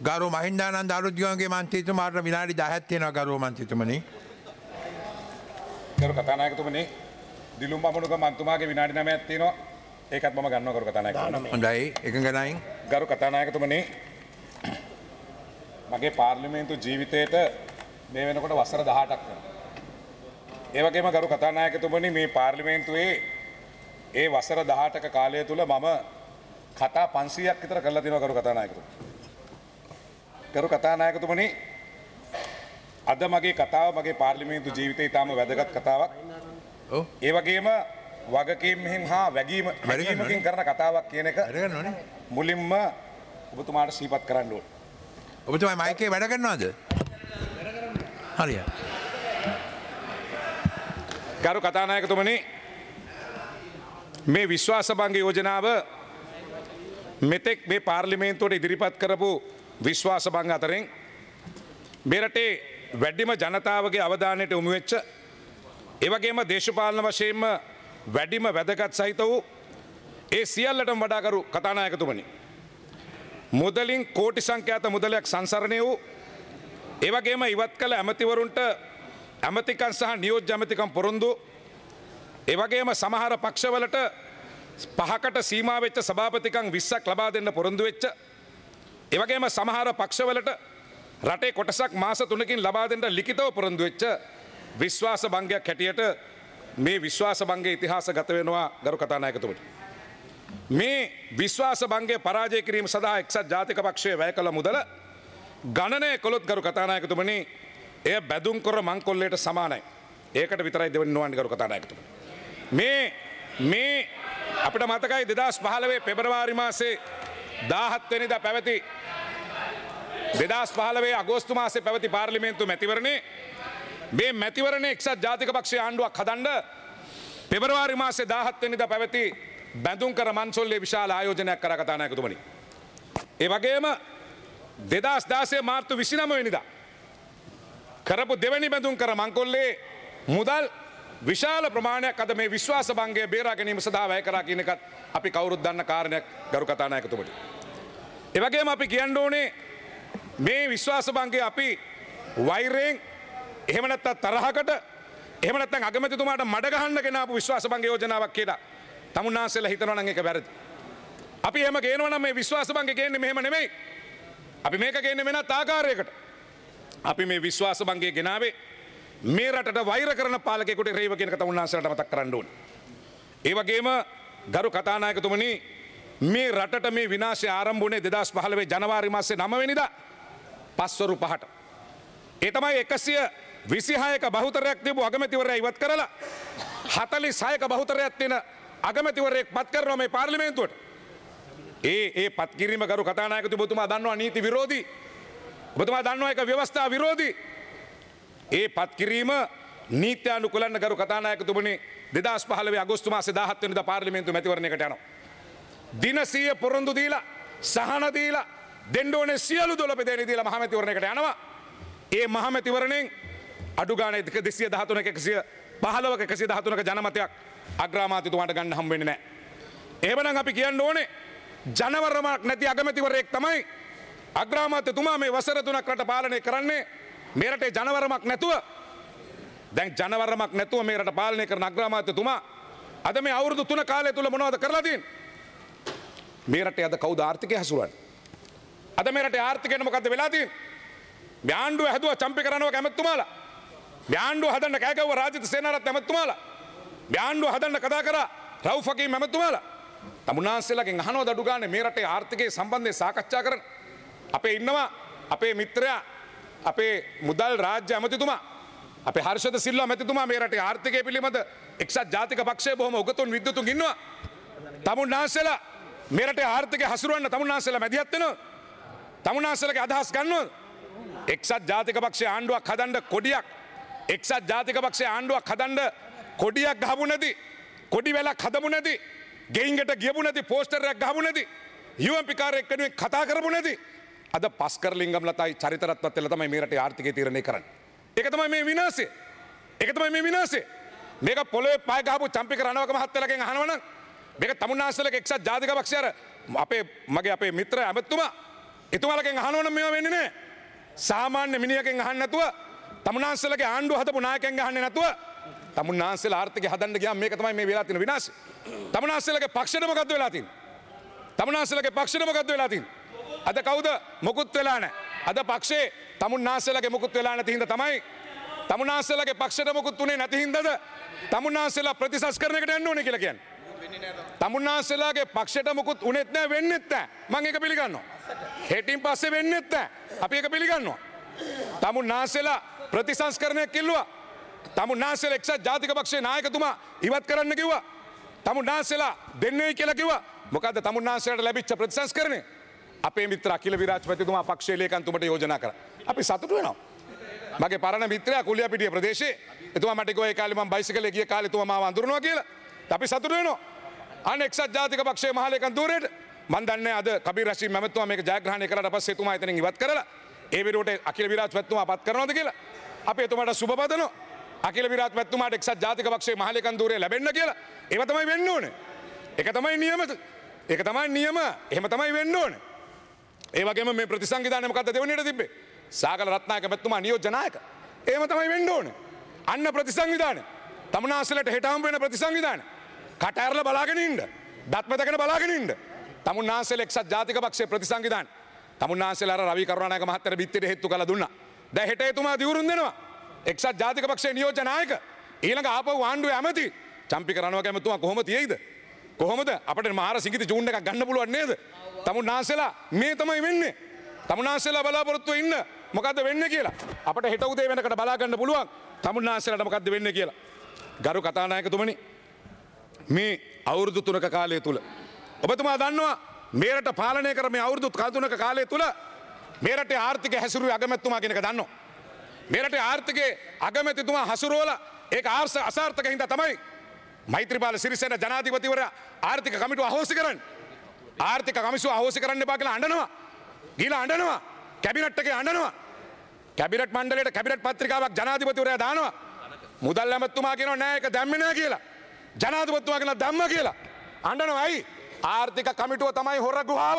ගරු මහින්දානන්ද අලුත්ගමගේ මන්ත්‍රීතුමාට විනාඩි 10ක් තියෙනවා ගරු මන්ත්‍රීතුමනි. ගරු කතානායකතුමනි දිලුම් බමුණුක මන්තුමාගේ විනාඩි 9ක් තියෙනවා. ඒකත් මම ගන්නවා ගරු කතානායකතුමනි. හොඳයි එකඟ නැයින්. ගරු කතානායකතුමනි මගේ පාර්ලිමේන්තු ජීවිතේට මේ වෙනකොට වසර 18ක් වෙනවා. ඒ වගේම ගරු කතානායකතුමනි මේ පාර්ලිමේන්තුවේ ඒ වසර 18ක කාලය තුල මම කතා 500ක් විතර කරලා තියෙනවා ගරු කතානායකතුමනි. ගරු කතානායකතුමනි අද මගේ කතාව මගේ පාර්ලිමේන්තු ජීවිතේ ඉතාම වැදගත් කතාවක්. ඔව්. ඒ වගේම වගකීම්ෙන් හා වැගීමකින් කරන කතාවක් කියන එක මුලින්ම ඔබතුමාට සිහිපත් කරන්න ඕනේ. ඔබතුමා මයිකේ වැඩ කරනවද? හරියට. ගරු කතානායකතුමනි මේ විශ්වාසභංග යෝජනාව මෙතෙක් මේ පාර්ලිමේන්තුවට ඉදිරිපත් කරපු විශ්වාසභංග අතරින් මේ රටේ වැඩිම ජනතාවගේ අවධානයට යොමු වෙච්ච ඒ වගේම දේශපාලන වශයෙන්ම වැඩිම වැදගත් සහිත වූ ඒ සියල්ලටම වඩා ගරු කතානායකතුමනි මුදලින් කෝටි සංඛ්‍යාත මුදලක් සංසරණය වූ ඒ වගේම ඉවත් කළ ඇමතිවරුන්ට ඇමතිකම් සහ නියෝජ්‍ය ඇමතිකම් පොරොන්දු ඒ වගේම සමහර පක්ෂවලට 5කට සීමා වෙච්ච සභාපතිකම් 20ක් ලබා දෙන්න පොරොන්දු වෙච්ච ඒ වගේම සමහර පක්ෂවලට රටේ කොටසක් මාස 3කින් ලබා දෙන්න ලිඛිතව පොරොන්දු වෙච්ච විශ්වාස භංගයක් හැටියට මේ විශ්වාස භංගයේ ඉතිහාස ගත වෙනවා ගරු කතානායකතුමනි. මේ විශ්වාස භංගය පරාජය කිරීම සඳහා එක්සත් ජාතික පක්ෂය වැය කළ මුදල ගණනය කළොත් ගරු කතානායකතුමනි එය බැදුම් කර මංකොල්ලයට සමානයි. ඒකට විතරයි දෙවෙනි නොවන්නේ ගරු කතානායකතුමනි. මේ අපිට මතකයි 2015 පෙබරවාරි මාසේ 17 වෙනිදා පැවති 2015 අගෝස්තු මාසේ පැවති පාර්ලිමේන්තු මැතිවරණේ මේ මැතිවරණේ එක්සත් ජාතික පක්ෂයේ ආණ්ඩුවක් හදන්න පෙබරවාරි මාසේ 17 වෙනිදා පැවති බැඳුම් කර මංකොල්ලේ විශාල ආයෝජනයක් කරා කතානායකතුමනි. ඒ වගේම 2016 මාර්තු 29 වෙනිදා කරපු දෙවැනි බැඳුම් කර මංකොල්ලේ මුදල් විශාල ප්‍රමාණයක් අද මේ විශ්වාස භංගය බේරා ගැනීම සඳහා වැය කරා කියන එකත් අපි කවුරුත් දන්න කාරණයක් ගරු කතානායකතුමනි. ඒ වගේම අපි කියන්න ඕනේ මේ විශ්වාස භංගය අපි වෛරයෙන් එහෙම නැත්නම් තරහකට එහෙම නැත්නම් අගමැතිතුමාට මඩ ගහන්න ගෙනාපු විශ්වාස භංග යෝජනාවක් කියලා තමුන්නාන්සේලා හිතනවා නම් ඒක වැරදි. අපි එහෙම ගේනවා නම් මේ විශ්වාස භංගය ගේන්නේ මෙහෙම නෙමෙයි. අපි මේක ගේන්නේ වෙනත් ආකාරයකට. අපි මේ විශ්වාස භංගය ගෙනාවේ මේ රටට වෛර කරන පාලකයෙකුට රේව කියන එක තමුන්නාන්සේලාට මතක් කරන්න ඕනේ. ඒ වගේම ගරු කතානායකතුමනි මේ රටට මේ විනාශය ආරම්භ වුණේ 2015 ජනවාරි මාසේ 9 වෙනිදා පස්වරු 5ට. ඒ තමයි 126ක බහුතරයක් තිබු අගමැතිවරයා ඉවත් කරලා 46ක බහුතරයක් තියෙන අගමැතිවරයෙක් පත් කරනවා මේ පාර්ලිමේන්තුවට. ඒ පත් කිරීම ගරු කතානායකතුමා ඔබතුමා දන්නවා නීති විරෝධී. ඔබතුමා දන්නවා ඒක ව්‍යවස්ථා විරෝධී. ඒ පත් කිරීම නීත්‍යානුකූලව ගරු කතානායකතුමනි 2015 අගෝස්තු මාසේ 17 වෙනිදා පාර්ලිමේන්තු මැතිවරණයකට යනවා. දින 100 පොරොන්දු දීලා සහන දීලා දෙන්න ඕනේ සියලු දොළපෙදෙනි දීලා මහමැතිවරණයකට යනවා. ඒ මහමැතිවරණයෙන් අඩු ගානේ 213ක 115ක 113ක ජනමතයක් අග්‍රාමාත්‍යතුමාට ගන්න හම්බ වෙන්නේ නැහැ. එහෙමනම් අපි කියන්න ඕනේ ජනවරමක් නැති අගමැතිවරයෙක් තමයි අග්‍රාමාත්‍යතුමා මේ වසර 3ක් රට පාලනය කරන්නේ. මේ රටේ ජනවරමක් නැතුව දැන් ජනවරමක් නැතුව මේ රට පාලනය කරන අග්‍රාමාත්‍යතුමා අද මේ අවුරුදු 3 කාලය තුල මොනවද කරලා තියෙන්නේ? මේ රටේ අද කවුද ආර්ථිකය හසුරවන්නේ? අද මේ රටේ ආර්ථිකයට මොකද්ද වෙලා තියෙන්නේ? මේ ආණ්ඩුව හැදුවා චම්පි කරනවා කැමැත්තුමාලා. මේ ආණ්ඩුව හදන්න කෑගව්ව රාජිත සේනාරත්න ඇමැත්තුමාලා. මේ ආණ්ඩුව හදන්න කතා කරා රවුෆ් හකීම් ඇමැත්තුමාලා. තමුන්නාන්සේලාගෙන් අහනවද අඩු ගානේ මේ රටේ ආර්ථිකයේ සම්බන්ධයෙන් සාකච්ඡා කරන අපේ ඉන්නවා අපේ මිත්‍රයා අපේ මුදල් රාජ්‍ය ඇමතිතුමා අපේ හර්ෂද සිල්වා ඇමතිතුමා මේ රටේ ආර්ථිකය පිළිබඳ එක්සත් ජාතික පක්ෂයේ බොහොම උගතුන් විද්වතුන් ඉන්නවා. තමුන්නාන්සේලා මේ රටේ ආර්ථිකය හසුරවන්න තමුන්නාන්සේලා මැදිහත් වෙනවා. තමුන්නාන්සේලාගේ අදහස් ගන්නවද? එක්සත් ජාතික පක්ෂයේ ආණ්ඩුවක් හදන්න කොඩියක් එක්සත් ජාතික පක්ෂයේ ආණ්ඩුවක් හදන්න කොඩියක් ගහපු නැති කොඩි වැලක් හදපු නැති ගෙයින්කට ගියපු නැති පෝස්ටරයක් ගහපු නැති UMP කාර්යයක් වෙනුවෙන් කතා කරපු නැති අද පස්කර ලිංගම් ලතයි චරිතරත්වත් වෙලා තමයි මේ රටේ ආර්ථිකය තීරණය කරන්නේ. ඒක තමයි මේ විනාශය. ඒක තමයි මේ විනාශය. මේක පොළොවේ පය ගහපු චම්පික රණවක මහත්තයලාගෙන් අහනවනම් මේක තමුන්නාන්සේලාගේ එක්සත් ජාතික පක්ෂය අපේ මිත්‍ර ඇමතුමා එතුමාලගෙන් අහනවනම් මේවා වෙන්නේ නැහැ. සාමාන්‍ය මිනිහගෙන් අහන්න නැතුව තමුන්නාන්සේලාගේ ආණ්ඩුව හදපු නායකයන්ගෙන් අහන්නේ නැතුව තමුන්නාන්සේලා ආර්ථිකය හදන්න ගියාම මේක තමයි මේ වෙලා තියෙන විනාශය. තමුන්නාන්සේලාගේ පක්ෂෙට මොකද්ද වෙලා තියෙන්නේ? තමුන්නාන්සේලාගේ පක්ෂෙට මොකද්ද වෙලා තියෙන්නේ? අද කවුද මොකුත් වෙලා නැහැ. අද පක්ෂේ තමුන්නාන්සේලාගේ මොකුත් වෙලා නැති හින්දා තමයි තමුන්නාන්සේලාගේ පක්ෂෙට මොකුත් උනේ නැති හින්දාද තමුන්නාන්සේලා ප්‍රතිසංස්කරණයකට යන්න ඕනේ කියලා කියන්නේ. තමුන්නාන්සේලාගේ පක්ෂයට මොකුත් උනේත් නැහැ වෙන්නෙත් නැහැ. මම ඒක පිළිගන්නවා. හෙටින් පස්සේ වෙන්නෙත් නැහැ. අපි ඒක පිළිගන්නවා. තමුන්නාන්සේලා ප්‍රතිසංස්කරණයක් කිල්ලුවා. තමුන්නාන්සේලා එක්සත් ජාතික පක්ෂයේ නායකතුමා ඉවත් කරන්න කිව්වා. තමුන්නාන්සේලා දෙන්නේ කියලා කිව්වා. මොකද්ද තමුන්නාන්සේලාට ලැබිච්ච ප්‍රතිසංස්කරණය? අපේ මිත්‍ර අකිල විරාජපතිතුමා පක්ෂයේ ලේකම්තුමට යෝජනා කරා. අපි සතුටු වෙනවා. මගේ පරණ මිත්‍රයා කුලියපිටිය ප්‍රදේශයේ එතුමා මට කිව්වා ඒ කාලේ මම බයිසිකලේ ගිය කාලේ එතුමා මාව අඳුරනවා කියලා. අපි සතුටු වෙනවා. අනේ එක්සත් ජාතික පක්ෂයේ මහලේකම් ධූරයට මම දන්නේ අද කබීර් රෂීද් මැමතුමා මේක ජයග්‍රහණය කරලා පස්සේ එතුමා එතනින් ඉවත් කරලා ඒ විරෝධයට අකිල විරාජපතිතුමා පත් කරනවද කියලා අපි එතුමාට සුබ පතනවා. අකිල විරාජපතිතුමාට එක්සත් ජාතික පක්ෂයේ මහලේකම් ධූරය ලැබෙන්න කියලා ඒව තමයි වෙන්න ඕනේ. ඒක තමයි නියම. ඒක තමයි නියම. එහෙම තමයි වෙන්න ඕනේ. ඒ වගේම මේ ප්‍රතිසංවිධානය මොකද්ද දෙවෙනියට තිබ්බේ? සාගල රත්නායක මැතිතුමා නියෝජ්‍ය නායක. එහෙම තමයි වෙන්න ඕනේ. අන්න ප්‍රතිසංවිධානය. තමුන්නාන්සේලාට හෙට හම්බ වෙන ප්‍රතිසංවිධානය. කට ඇරලා බලාගෙන ඉන්න. දත්මතකන බලාගෙන ඉන්න. තමුන්නාන්සේලා එක්සත් ජාතික පක්ෂයේ ප්‍රතිසංවිධානය. තමුන්නාන්සේලා අර රවි කරුණානායක මහත්තයාට බිත්තියට හෙත්තු කළා දුන්නා. දැන් හෙට එතුමා දිවුරුම් දෙනවා. එක්සත් ජාතික පක්ෂයේ නියෝජ්‍ය නායක. ඊළඟ ආපහු ආණ්ඩුවේ ඇමති. චම්පික රණවක ඇමතුමා කොහොම තියෙයිද? කොහොමද අපිට මහා සිඟිති ජූන් එකක් ගන්න පුළුවන් නේද? තමුන්නාන්සේලා මේ තමයි වෙන්නේ. තමුන්නාන්සේලා බලාපොරොත්තු ඉන්න මොකද්ද වෙන්නේ කියලා. අපිට හෙට උදේ වෙනකට බලා ගන්න පුළුවන් තමුන්නාන්සේලාට මොකද්ද වෙන්නේ කියලා. ගරු කතානායකතුමනි මේ අවුරුදු 3ක කාලය තුල ඔබතුමා දන්නවා මේ රට පාලනය කර මේ අවුරුදු 3ක කාලය තුල මේ රටේ ආර්ථික හැසිරුවේ අගමැතිතුමා කියන එක දන්නවා. මේ රටේ ආර්ථිකයේ අගමැතිතුමා හසුරුවලා ඒක අසාර්ථක හින්දා තමයි මෛත්‍රීපාල සිරිසේන ජනාධිපතිවරයා ආර්ථික කමිටුව අහෝසි කරන්නේ. ආර්ථික කමිටුව අහෝසි කරන්න එපා කියලා අඬනවා. ගිහලා අඬනවා. කැබිනට් එකේ අඬනවා. කැබිනට් මණ්ඩලයට කැබිනට් පත්‍රිකාවක් ජනාධිපතිවරයා දානවා. මුදල් ඇමතුමා කියනවා නෑ ඒක දැම්මේ නෑ කියලා. ජනාධිපතිතුමා කියනවා දැම්ම කියලා. අඬනවා ඇයි? ආර්ථික කමිටුව තමයි හොර ගුහාව.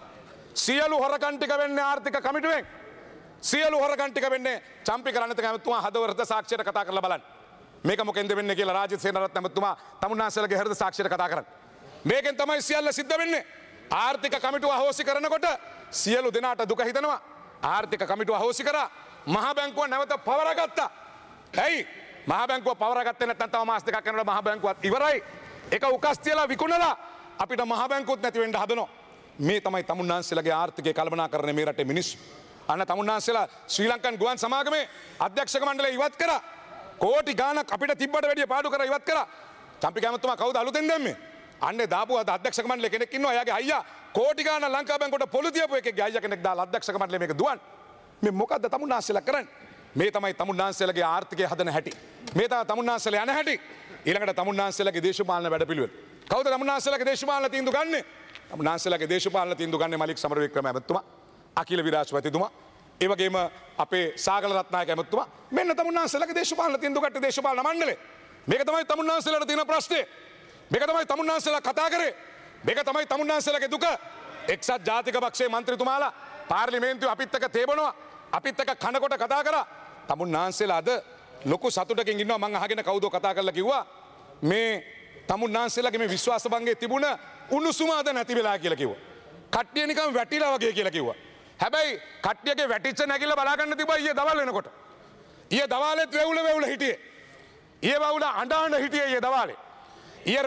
සියලු හොරකම් ටික වෙන්නේ ආර්ථික කමිටුවෙන්. සියලු හොරකම් ටික වෙන්නේ චම්පික රණතුංග ඇමතුමා හදවත සාක්ෂියට කතා කරලා බලන්න. මේක මොකෙන්ද වෙන්නේ කියලා රාජිත් සේනාරත්න ඇමතුමා තමුන්නාන්සේලාගේ හෘද සාක්ෂියට කතා කරන්න. මේකෙන් තමයි සියල්ල සිද්ධ වෙන්නේ. ආර්ථික කමිටුව අහෝසි කරනකොට සියලු දෙනාට දුක හිතෙනවා. ආර්ථික කමිටුව අහෝසි කරා මහ බැංකුව නැවත පවරගත්තා. ඇයි? මහ බැංකුව පවරගත්තේ නැත්නම් තව මාස දෙකක් යනකොට මහ බැංකුවත් ඉවරයි. ඒක උකස් තියලා විකුණලා අපිට මහ බැංකුවත් නැති වෙන්න හදනවා. මේ තමයි තමුන්නාන්සේලාගේ ආර්ථිකය කළමනාකරණය මේ රටේ මිනිස්සු. අන්න තමුන්නාන්සේලා ශ්‍රී ලංකන් ගුවන් සමාගමේ අධ්‍යක්ෂක මණ්ඩලය ඉවත් කරා. කෝටි ගාණක් අපිට තිබ්බට වැඩිය පාඩු කරලා ඉවත් කරා. චම්පික ඇමතුමා කවුද අලුතෙන් දැම්මේ? අන්නේ දාපු අධ්‍යක්ෂක මණ්ඩලයේ කෙනෙක් ඉන්නවා. එයාගේ අයියා කෝටි ගාණක් ලංකා බැංකුවට පොළු තියපු එකේ අයියා කෙනෙක් දාලා අධ්‍යක්ෂක මණ්ඩලයේ මේක දුවන්. මේ මොකද්ද තමුන්නාන්සේලා කරන්නේ? මේ තමයි තමුන්නාන්සේලාගේ ආර්ථිකය හදන හැටි. මේ තමයි තමුන්නාන්සේලා යන හැටි. ඊළඟට තමුන්නාන්සේලාගේ දේශපාලන වැඩපිළිවෙල. කවුද තමුන්නාන්සේලාගේ දේශපාලන තීන්දුව ගන්නෙ? තමුන්නාන්සේලාගේ දේශපාලන තීන්දුව ගන්නෙ මලික් සමරවික්‍රම ඇමතුමා, අකිල විරාජපතිතුමා, ඒ වගේම අපේ සාගල රත්නායක ඇමතුමා. මෙන්න තමුන්නාන්සේලාගේ දේශපාලන තීන්දුව ගත්ත දේශපාලන මණ්ඩලය. මේක තමයි තමුන්නාන්සේලාට තියෙන ප්‍රශ්නේ. මේක තමයි තමුන්නාන්සේලා කතා කරේ. මේක තමයි තමුන්නාන්සේලාගේ දුක. එක්සත් ජාතික පක්ෂයේ මන්ත්‍රීතුමාලා පාර්ලිමේන්තුවේ අපිත් එක්ක තේබනවා. අපිත් එක්ක කනකොට කතා කරා. තමුන්නාන්සේලා අද ලොකු සතුටකින් ඉන්නවා. මං අහගෙන කවුදෝ කතා කරලා කිව්වා මේ තමුන්නාන්සේලාගේ මේ විශ්වාස භංගයේ තිබුණ උණුසුම අද නැති වෙලා කියලා කිව්වා. කට්ටිය නිකන් වැටිලා වගේ කියලා කිව්වා. හැබැයි කට්ටියගේ වැටිච්ච නැගිල්ල බලා ගන්න තිබ්බා ඊයේ දවල් වෙනකොට. ඊයේ දවාලෙත් වෙවුල හිටියේ. ඊයේ වවුල අඬ හිටියේ ඊයේ දවාලේ. ඊයේ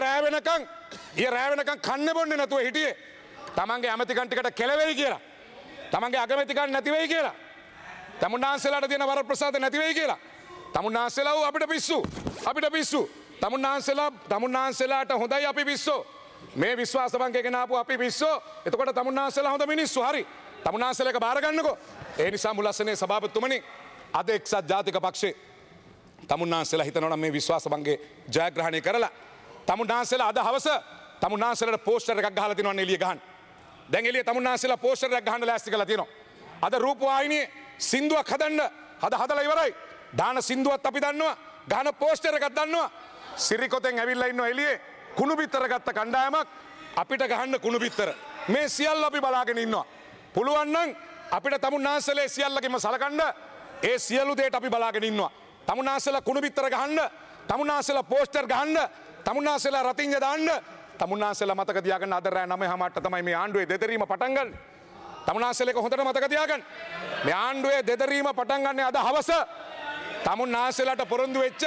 රෑ වෙනකන් කන්නේ බොන්නේ නැතුව හිටියේ. තමන්ගේ ඇමතිකන් ටිකට කෙලවෙයි කියලා. තමන්ගේ අගමැතිකන් නැති වෙයි කියලා. තමුන්නාන්සේලාට තියෙන වරප්‍රසාද නැති වෙයි කියලා. තමුන්නාන්සේලා අපිට පිස්සු. තමුන්නාන්සේලාට හොඳයි අපි පිස්සෝ. මේ විශ්වාස භංගයෙන් ආපු අපි පිස්සෝ. එතකොට තමුන්නාන්සේලා හොඳ මිනිස්සු හරි. තමුන්නාන්සේලා එක බාර ගන්නකෝ. ඒ නිසා මුලස්සනේ සභාපතිතුමනි අද එක්සත් ජාතික පක්ෂේ තමුන්නාන්සේලා හිතනවා නම් මේ විශ්වාස භංගේ ජයග්‍රහණය කරලා තමුන්නාන්සේලා අද හවස තමුන්නාන්සේලාට පෝස්ටර් එකක් ගහලා තිනවන්න එළිය ගහන්න. දැන් එළිය තමුන්නාන්සේලා පෝස්ටර් එකක් ගහන්න ලෑස්ති කරලා තියෙනවා. අද රූපවාහිනියේ සින්දුවක් හදන්න හදලා ඉවරයි. දාන සින්දුවත් අපි දන්නවා. ගහන පෝස්ටර් එකක් දන්නවා. සිරිකොතෙන් ඇවිල්ලා ඉන්නවා එළියේ කුණු බිත්තර ගත්ත කණ්ඩායමක් අපිට ගහන්න කුණු බිත්තර. මේ සියල්ල අපි බලාගෙන ඉන්නවා. පුළුවන් නම් අපිට තමුන්නාන්සලේ සියල්ලකම සලකන්න ඒ සියලු දේට අපි බලාගෙන ඉන්නවා. තමුන්නාන්සලා කුණු බිත්තර ගහන්න, තමුන්නාන්සලා පෝස්ටර් ගහන්න, තමුන්නාන්සලා රතිඤ්ඤ දාන්න. තමුන්නාන්සලා මතක තියාගන්න අද රෑ 9:00ට තමයි මේ ආණ්ඩුවේ දෙදරීම පටන් ගන්න. තමුන්නාන්සලේක හොඳට මතක තියාගන්න. මේ ආණ්ඩුවේ දෙදරීම පටන් ගන්න අද හවස. තමුන්නාන්සලාට පොරොන්දු වෙච්ච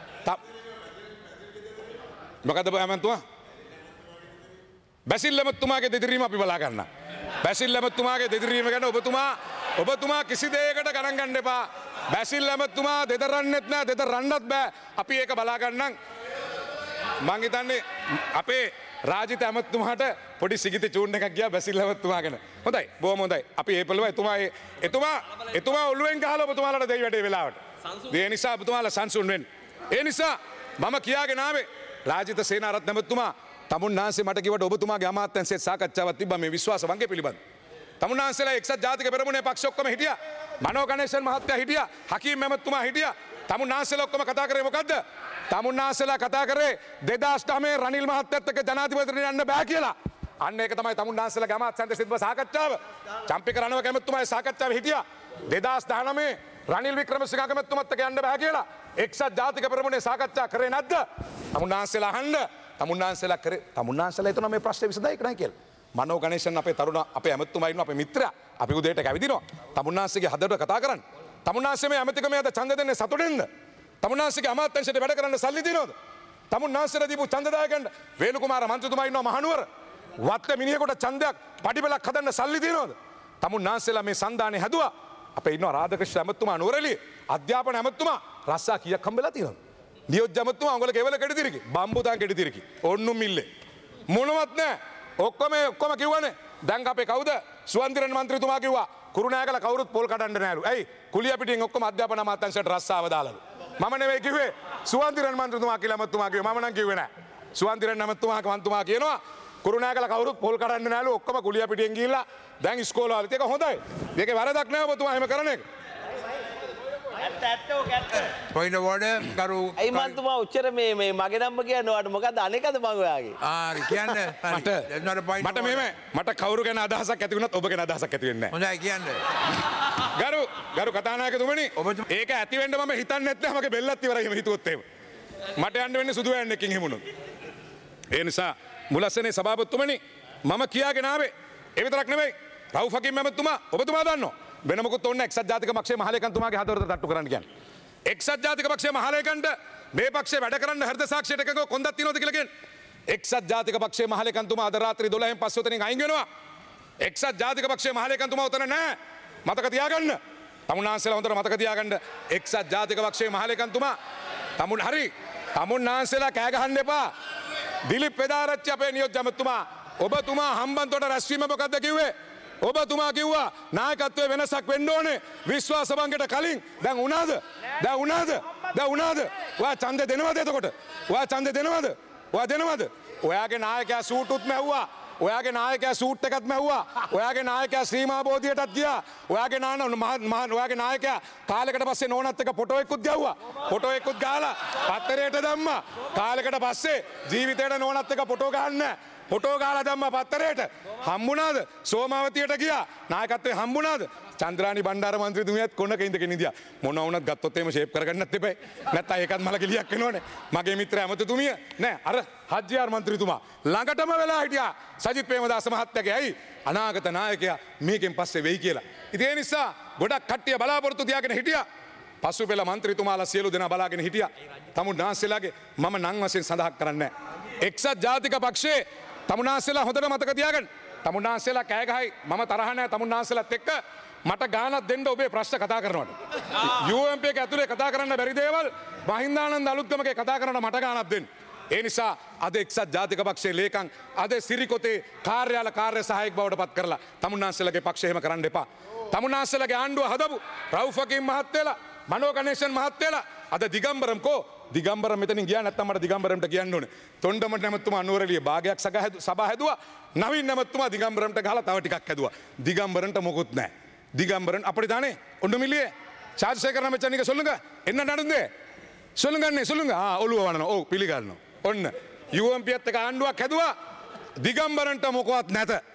මොකද ඇමතුමා? බැසිල් ඇමතුමාගේ දෙදරීම අපි බලා ගන්න. බැසිල් ඇමතුමාගේ දෙදරීම ගැන ඔබතුමා කිසි දෙයකට ගණන් ගන්න එපා. බැසිල් ඇමතුමා දෙදරන්නෙත් නෑ, දෙදරන්නත් බෑ. අපි ඒක බලා ගන්නම්. මං හිතන්නේ අපේ රාජිත ඇමතුමාට පොඩි සිගිති චූන් එකක් ගියා බැසිල් ඇමතුමා ගැන. හොඳයි, බොහොම හොඳයි. අපි ඒ පොළව එතුමා ඔළුවෙන් ගහලා ඔබතුමාලට දෙයි වැඩේ වෙලාවට. ඒ නිසා ඔබතුමාලා සංසුන් වෙන්න. ඒ නිසා මම කියාගෙන ආවේ රාජිත සේනාරත්න ඇමතුමා තමුන්නාන්සේ මට කිව්වට ඔබතුමාගේ අමාත්‍යංශයේ සාකච්ඡාවක් තිබ්බා මේ විශ්වාස වංගේ පිළිබඳ. තමුන්නාන්සේලා එක්සත් ජාතික පෙරමුණේ පක්ෂ ඔක්කොම හිටියා. මනෝ ගණේෂන් මහත්තයා හිටියා. හකීම් ඇමතුමා හිටියා. තමුන්නාන්සේලා ඔක්කොම කතා කරේ මොකද්ද? තමුන්නාන්සේලා කතා කරේ 2009 රනිල් මහත්තයත් එක්ක ජනාධිපතිතුමනි යන්න බෑ කියලා. අන්න ඒක තමයි තමුන්නාන්සේලාගේ අමාත්‍යංශයේ සිද්ධ සාකච්ඡාව. චම්පික රණවක ඇමතුමාගේ සාකච්ඡාවේ හිටියා. 2019 රනිල් වික්‍රමසිංහ ඇමතුමත් එක්ක යන්න බෑ කියලා. එක්සත් ජාතික පෙරමුණේ සාකච්ඡා කරේ නැද්ද? තමුන්නාන්සේලා අහන්න. තමුන්නාන්සේලා කරේ. තමුන්නාන්සේලා හිතනවා මේ ප්‍රශ්නේ විසඳයි කියලා කියලා. මනෝ ගණේෂන් අපේ තරුණ අපේ ඇමතුමා ඉන්නවා අපේ මිත්‍රා. අපි උදේට කැවිදිනවා. තමුන්නාන්සේගේ හදවත කතා කරන්න. තමුන්නාන්සේ මේ ඇමතිකමේ අද ඡන්ද දෙන්නේ සතුටින්ද? තමුන්නාන්සේගේ අමාත්‍යංශයට වැඩ කරන්න සල්ලි දිනවද? තමුන්නාන්සේලා දීපු ඡන්දදායකයන්ට වේලුකුමාර මන්ත්‍රීතුමා ඉන්නවා මහනුවර. වත්ත මිනිහෙකුට ඡන්දයක් පඩිපෙලක් හදන්න සල්ලි දිනවද? තමුන්නාන්සේලා මේ සන්දානේ හැදුවා. අපේ ඉන්නවා රාධකෘෂ්ණ ඇමතුමා නුවරඑළිය. අධ්‍යාපන ඇමතුමා රස්සා කීයක් හම්බෙලා තියෙනවද? නියෝජ්‍ය ඇමතුමා උංගල කෙවල කෙඩිතිරිකි. බම්බුදාන් කෙඩිතිරිකි. ඔන්නු මිල්ලේ. මොනවත් නැහැ. ඔක්කොම කිව්වනේ. දැන් අපේ කවුද? සුවන්තිරන් මන්ත්‍රීතුමා කිව්වා කුරුණෑගල කවුරුත් පොල් කඩන්න නෑලු. ඇයි? කුලිය පිටින් ඔක්කොම අධ්‍යාපන අමාත්‍යාංශයට රස්සාව දාලාලු. මම නෙවෙයි කිව්වේ. සුවන්තිරන් මන්ත්‍රීතුමා කියලා ඇමතුමා කිව්වේ. මම නම් කිව්වේ නෑ. සුවන්තිරන් ඇමතුමා කියනවා කුරුණෑගල කවුරුත් පොල් කඩන්න නෑලු. ඔක්කොම කුලිය පිටින් ගිහිල්ලා දැන් ඉස්කෝලවල. ඒක හොඳයි. මේකේ වැරදක් නෑ ඔබතුමා එහෙම කරන එක. Point of order කරු. ඇයි මන්තුමා උච්චර මේ මගේ නම්බ කියන්න ඔයාලට මොකද්ද අනේකද මං ඔයාගේ? කියන්නේ මට කවුරු ගැන අදහසක් ඇති වුණත් ඔබ ගැන අදහසක් ඇති වෙන්නේ හොඳයි කියන්නේ. ගරු කතානායකතුමනි ඒක ඇති වෙන්න මම හිතන්නේ නැත්නම් මගේ බෙල්ලත් ඉවරයි එහෙම හිතුවොත් එහෙම. මට යන්න වෙන්නේ සුදු වෑන් එකකින් හිමුණොත්. ඒ නිසා මුලස්සනේ සභාපතිතුමනි මම කියාගෙන ආවේ ඒ විතරක් නෙවෙයි. රවුෆ් හකීම් මහත්මයා ඔබතුමා දන්නවා. වෙන මොකුත් ඕනේ එක්සත් ජාතික පක්ෂයේ මහලේකම්තුමාගේ හදවත තට්ටු කරන්න කියන්නේ. එක්සත් ජාතික පක්ෂයේ මහලේකම්ට මේ පක්ෂේ වැඩ කරන්න හෘද සාක්ෂියට එකක කොන්දක් තියනවද කියලා කියන්නේ. එක්සත් ජාතික පක්ෂයේ මහලේකම්තුමා අද රාත්‍රී 12න් පස්සේ උතනින් අයින් වෙනවා. එක්සත් ජාතික පක්ෂයේ මහලේකම්තුමා උතන නැහැ. මතක තියාගන්න. තමුන්නාන්සේලා හොඳට මතක තියාගන්න. එක්සත් ජාතික පක්ෂයේ මහලේකම්තුමා තමුන්නාන්සේලා කෑ ගහන්න එපා. දිලිප් පෙදාරච්චි අපේ නියෝජ්‍ය ඇමතුමා ඔබතුමා හම්බන්තොට රැස්වීම මොකද්ද කිව්වේ? ඔබතුමා කිව්වා නායකත්වයේ වෙනසක් වෙන්න ඕනේ විශ්වාස භංගයට කලින්. දැන් උනාද? ඔයා ඡන්දේ දෙනවද එතකොට? ඔයා දෙනවද? ඔයාගේ නායකයා සූටුත් මැව්වා. ඔයාගේ නායකයා සූට් එකත් මැව්වා. ඔයාගේ නායකයා ශ්‍රීමා බෝධියටත් ගියා. ඔයාගේ නායකයා කාලයකට පස්සේ නෝනත් එක්ක ෆොටෝ එකකුත් ගැව්වා. ෆොටෝ එකකුත් ගහලා පත්තරයට දැම්මා. කාලයකට පස්සේ ජීවිතේට නෝනත් එක්ක ෆොටෝ ගහන්න ෆොටෝ ගාලා දැම්මා පත්තරයට. හම්බුණාද? සෝමාවතියට ගියා. නායකත්වයේ හම්බුණාද? චන්ද්‍රානි බණ්ඩාර මන්ත්‍රීතුමියත් කොනක ඉඳගෙන ඉඳියා. මොනවා වුණත් ගත්තොත් එහෙම ෂේප් කරගන්නත් එපා. නැත්නම් ඒකත් මල කෙලියක් වෙනවනේ. මගේ මිත්‍ර ඇමතිතුමිය නෑ අර හජ්ජියාර් මන්ත්‍රීතුමා ළඟටම වෙලා හිටියා. සජිත් ප්‍රේමදාස මහත්තයාගේ ඇයි අනාගත නායකයා මේකෙන් පස්සේ වෙයි කියලා. ඉතින් ඒ නිසා ගොඩක් කට්ටිය බලාපොරොත්තු තියාගෙන හිටියා. පසුපෙළ මන්ත්‍රීතුමාලා සියලු දෙනා බලාගෙන හිටියා. තමුන්නාන්සේලාගේ මම නම් වශයෙන් සඳහන් කරන්නේ නෑ. එක්සත් ජාතික පක්ෂයේ තමුන්නාන්සේලා හොඳට මතක තියාගන්න. තමුන්නාන්සේලා කෑ ගහයි මම තරහ නැහැ තමුන්නාන්සේලාත් එක්ක මට ගානක් දෙන්න ඔබේ ප්‍රශ්න කතා කරනවට. UMP එක ඇතුලේ කතා කරන්න බැරි දේවල් මහින්දානන්ද අලුත්ගමගේ කතා කරන්න මට ගානක් දෙන්න. ඒ නිසා අද එක්සත් ජාතික පක්ෂයේ ලේකම් අද සිරිකොතේ කාර්යාල කාර්ය සහායක බවට පත් කරලා තමුන්නාන්සේලාගේ පක්ෂය එහෙම කරන්න එපා. තමුන්නාන්සේලාගේ ආණ්ඩුව හදපු රවුෆ් හකීම් මහත්තයලා මනෝ ගණේෂන් මහත්තයලා අද දිගම්බරම් දිගම්බරම් මෙතනින් ගියා නැත්නම් මට දිගම්බරම්ට කියන්න ඕනේ. තොණ්ඩමට නැමතුමා නුවරඑළිය භාගයක් සභා හැදුවා. නවීන් නැමතුමා දිගම්බරම්ට ගහලා තව ටිකක් හැදුවා. දිගම්බරන්ට මොකුත් නැහැ. දිගම්බරන් அப்படிதானே ஒண்ணுமில்லையே. சாஜசேகர் அமைச்சர் நீங்க சொல்லுங்க என்ன நடந்து சொல்லுங்க ඔළුව වනනවා. ඔව් පිළිගන්නවා. ඔන්න UMP එකත් එක ආණ්ඩුවක් හැදුවා. දිගම්බරන්ට මොකවත් නැත.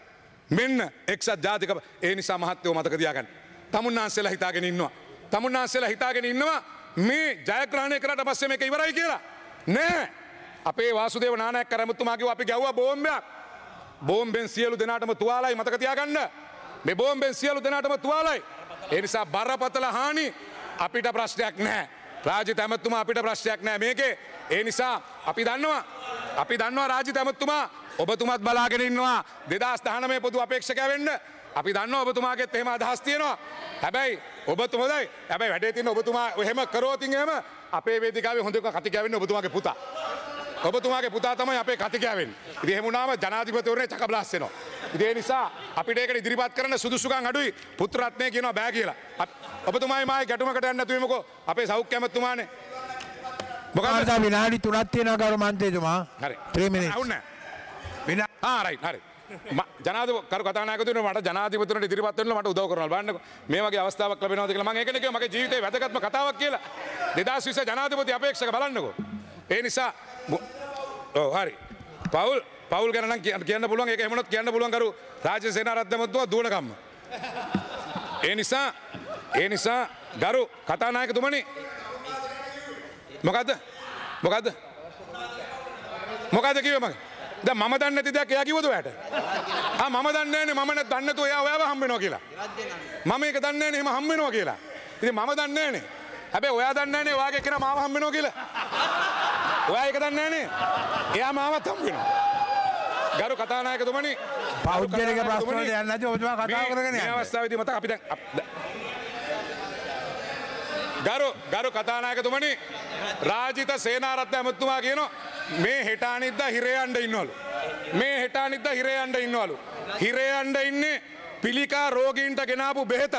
මෙන්න එක්සත් ජාතික ඒ නිසා මහත්තයෝ මතක තියාගන්න. තමුන්නාන්සේලා හිතාගෙන ඉන්නවා. තමුන්නාන්සේලා හිතාගෙන ඉන්නවා මේ ජයග්‍රහණය කරාට පස්සේ මේක ඉවරයි කියලා. නෑ. අපේ වාසුදේව නානායක්ක රැමතුමා කිව්වා අපි ගැව්වා බෝම්බයක්. බෝම්බෙන් සියලු දෙනාටම තුවාලයි මතක තියාගන්න. මේ බෝම්බෙන් සියලු දෙනාටම තුවාලයි. ඒ නිසා බරපතල හානි අපිට ප්‍රශ්නයක් නැහැ. රාජිත ඇමතුමා අපිට ප්‍රශ්නයක් නැහැ මේකේ. ඒ නිසා අපි දන්නවා රාජිත ඇමතුමා ඔබතුමත් බලාගෙන ඉන්නවා 2019 පොදු අපේක්ෂකයා වෙන්න. අපි දන්නවා ඔබතුමාගෙත් එහෙම අදහස් තියෙනවා. හැබැයි ඔබතුමයි හැබැයි වැඩේ තියෙන ඔබතුමා එහෙම කරොත් එහෙම අපේ වේදිකාවේ හොඳ කතිකයා වෙන්නේ ඔබතුමාගේ පුතා. ඔබතුමාගේ පුතා තමයි අපේ කතිකයා වෙන්නේ. ඉතින් එහෙම වුණාම ජනාධිපතිවරණේ චකබ්ලාස් වෙනවා. ඉතින් ඒ නිසා අපිට ඒකට ඉදිරිපත් කරන්න සුදුසුකම් අඩුයි. පුත්‍රරත්නය කියනවා බෑ කියලා. ඔබතුමායි මායි ගැටුමකට යන්න නැතුව එමුකෝ. අපේ සෞඛ්‍ය ඇමතුමානේ. මොකද විනාඩි 3ක් තියෙනවා ගරු මන්ත්‍රීතුමා. හරි. 3 minutes. අවුන්නේ. රයිට් හරි. ජනාධිපති කතානායකතුමනි මට ජනාධිපතිවරණට ඉදිරිපත් වෙන්න මට උදව් කරනවා. බලන්නකෝ. මේ වගේ අවස්ථාවක් ලැබෙනවද කියලා මම ඒකනේ කිව්වා මගේ ජීවිතේ වැදගත්ම කතාවක් කියලා. 2020 ජනාධිපති අපේක්ෂක බලන්නකෝ. ඒ නිසා හරි. පවුල් ගැන නම් කියන්න පුළුවන් ඒක එහෙම වුණොත් කියන්න පුළුවන් කරු රාජ්‍ය සේනාරත්න මහත්මයා දුවනකම්ම. ඒ නිසා ගරු කතානායකතුමනි මොකද්ද කිව්වේ මම? දැන් මම දන්නේ නැති දෙයක් එයා කිව්වද ඔයාට? මම දන්නේ නැනේ මම දන්නේ නැතුව එයා ඔයාව හම්බ වෙනවා කියලා. මම ඒක දන්නේ නැනේ එහෙම හම්බ වෙනවා කියලා. ඉතින් මම දන්නේ නැනේ. හැබැයි ඔයා දන්නේ නැනේ ඔයාගේ කෙනා මාව හම්බ වෙනවා කියලා. ඔයා ඒක දන්නේ නැනේ. එයා මාවත් හම්බ වෙනවා. ගරු කතානායකතුමනි පෞද්ගලික ප්‍රශ්න වලට යන්නේ නැති ඔබතුමා කතා කරගෙන යන්න. මේ අවස්ථාවේදී මතක අපි දැන් ගරු කතානායකතුමනි රාජිත සේනාරත්න ඇමතුමා කියනවා මේ හෙට අනිද්දා හිරේ යන්න ඉන්නවලු. හිරේ යන්න ඉන්නේ පිළිකා රෝගීන්ට ගෙනාපු බෙහෙත.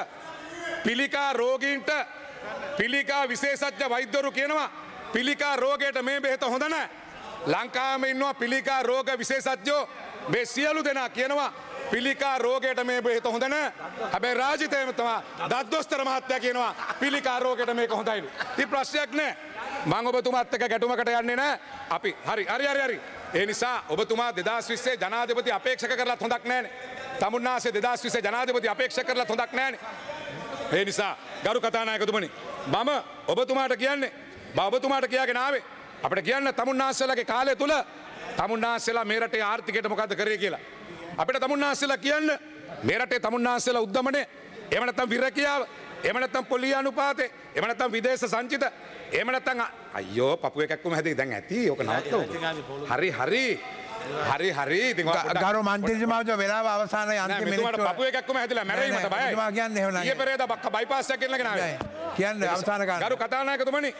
පිළිකා විශේෂඥ වෛද්‍යවරු කියනවා පිළිකා රෝගයට මේ බෙහෙත හොඳ නැහැ. ලංකාවේම ඉන්නවා පිළිකා රෝග විශේෂඥයෝ මේ සියලු දෙනා කියනවා පිළිකා රෝගයට මේ බෙහෙත හොඳ නැහැ. හැබැයි රාජිත ඇමතුමා දත්දොස්තර මහත්තයා කියනවා පිළිකා රෝගයට මේක හොඳයිලු. ඉතින් ප්‍රශ්නයක් නැහැ. මම ඔබතුමාත් එක්ක ගැටුමකට යන්නේ නැහැ. අපි හරි. ඒ නිසා ඔබතුමා 2020 ජනාධිපති අපේක්ෂක කරලත් හොඳක් නැහැනේ. තමුන්නාසේ 2020 ජනාධිපති අපේක්ෂක කරලත් හොඳක් නැහැනේ. ඒ නිසා ගරු කතානායකතුමනි මම ඔබතුමාට කියාගෙන ආවේ අපිට කියන්න තමුන්නාසේලාගේ කාලය තුල තමුන්නාසේලා මේ රටේ ආර්ථිකයට මොකද්ද කරේ කියලා. අපිට තමුන්නාසේලා කියන්න මේ රටේ තමුන්නාසේලා උද්දමනේ එහෙම නැත්නම් විරකියාව එහෙම නැත්නම් පොලී අනුපාතේ එහෙම නැත්නම් විදේශ සංචිත එහෙම නැත්නම් අයියෝ පපුවේ කැක්කුම හැදේ දැන් ඇති ඕක නවත්තමු. හරි ඉතින් ගරු මන්ත්‍රීතුමාට වෙලාව අවසානයේ අන්තිම මිනිත්තු පපුවේ කැක්කුම හැදිලා මැරෙයි මට බයයි. ඔබතුමා කියන්නේ එහෙම නෑ. ඊයේ පෙරේදා බයිපාස් එකක් ගෙනගෙන ආවේ. කියන්නේ අවසාන කාලේ. ගරු කතානායකතුමනි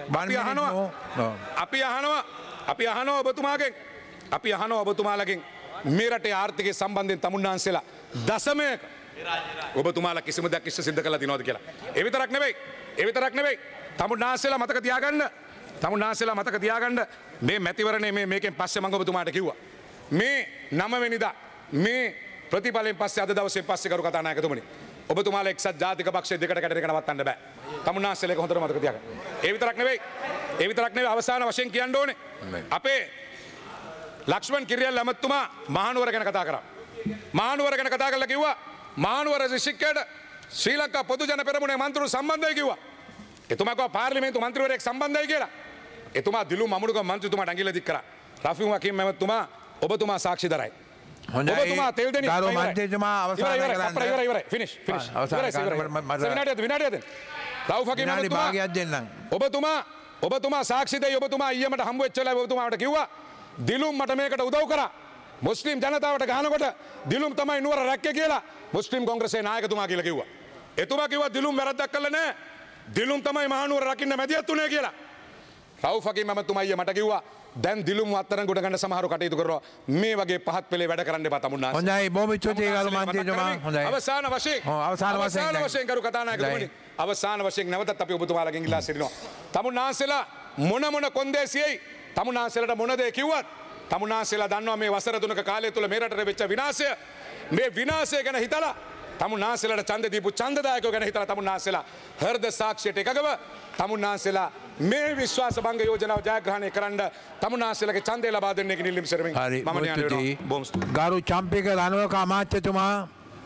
අපි අහනවා ඔබතුමාලගෙන් මේ රටේ ආර්ථිකය සම්බන්ධයෙන් තමුන්නාන්සේලා දශමයක ඔබතුමාලා කිසිම දෙයක් ඉෂ්ට සිද්ධ කළා තියෙනවද කියලා. ඒ විතරක් නෙවෙයි. තමුන්නාන්සේලා මතක තියාගන්න මේ මැතිවරණේ මේකෙන් පස්සේ මම ඔබතුමාට කිව්වා. මේ 9 වෙනිදා මේ ප්‍රතිඵලයෙන් පස්සේ අද දවසේ පස්සේ කරු කතානායකතුමනි ඔබතුමාලා එක්සත් ජාතික පක්ෂය දෙකට කැඩෙන එක නවත්තන්න බෑ. තමුන්නාන්සේලා ඒක හොඳට මතක තියාගන්න. ඒ විතරක් නෙවෙයි අවසාන වශයෙන් කියන්න ඕනේ. අපේ ලක්ෂ්මන් කිරියල් ඇමතුමා මහනුවර ගැන කතා කරා. මහනුවර ගැන කතා කරලා කිව්වා මහනුවර දිස්ත්‍රික්කයට ශ්‍රී ලංකා පොදු ජන පෙරමුණේ මන්ත්‍රීවරු සම්බන්ධයි කිව්වා. එතුමා කිව්වා පාර්ලිමේන්තු මන්ත්‍රීවරයෙක් සම්බන්ධයි කියලා. එතුමා දිලු මමුණුක මන්ත්‍රීතුමාට ඇඟිල්ල දික් කරා. රෆීම් හකීම් ඇමතුමා ඔබතුමා සාක්ෂිදාරයි. ඔබතුමා තෙල් දෙනි ගරු මන්ත්‍රීතුමා අවසාන කරන්න. ඉවරයි ෆිනිෂ්. විනාඩියක් රවුෆ් හකීම් ඇමතුමා භාගයක් දෙන්නම්. ඔබතුමා සාක්ෂිදයි ඔබතුමා ඊයමට හම්බ වෙච්ච වෙලාවේ ඔබතුමාට කිව්වා දිලුම් මට මේකට උදව් කරා. මුස්ලිම් ජනතාවට ගහනකොට දිලුම් තමයි නුවර රැක්කේ කියලා මුස්ලිම් කොංග්‍රසයේ නායකතුමා කියලා කිව්වා. එතුමා කිව්වා දිලුම් වැරද්දක් කළා නෑ. දිලුම් තමයි මහනුවර රකින්න මැදිහත් උනේ කියලා. රවුෆ් හකීම් ඇමතුමා ඊයේ මට කිව්වා දැන් දිලුම් අත්තරංගුට ගන්න සමහරව කටයුතු කරනවා. මේ වගේ පහත් පෙළේ වැඩ කරන්න එපා තමුන්නාස්. හොඳයි බොහොම ස්තුතියි ගරු මන්ත්‍රීතුමා. හොඳයි. අවසාන වශයෙන් කරු කතානායකතුමනි අවසාන වශයෙන් නැවතත් අපි ඔබතුමාලගෙන් ඉල්ලා සිටිනවා. තමුන්නාන්සේලා මොන කොන්දේසියයි තමුන්නාන්සේලාට මොන දේ කිව්වත් තමුන්නාන්සේලා දන්නවා මේ වසර 3ක කාලය තුල මේ රටේ වෙච්ච විනාශය මේ විනාශය ගැන හිතලා තමුන්නාන්සේලාට ඡන්ද දීපු ඡන්දදායකයෝ ගැන හිතලා තමුන්නාන්සේලා හෘද සාක්ෂියට එකගව තමුන්නාන්සේලා මේ විශ්වාස භංග යෝජනාව ජයග්‍රහණය කරන්න තමුන්නාන්සේලාගේ ඡන්දය ලබා දෙන්න කියන ඉල්ලීම සරමින් මම නියම බොහොම ස්තුතියි. ගරු චම්පික රණවක අමාත්‍යතුමා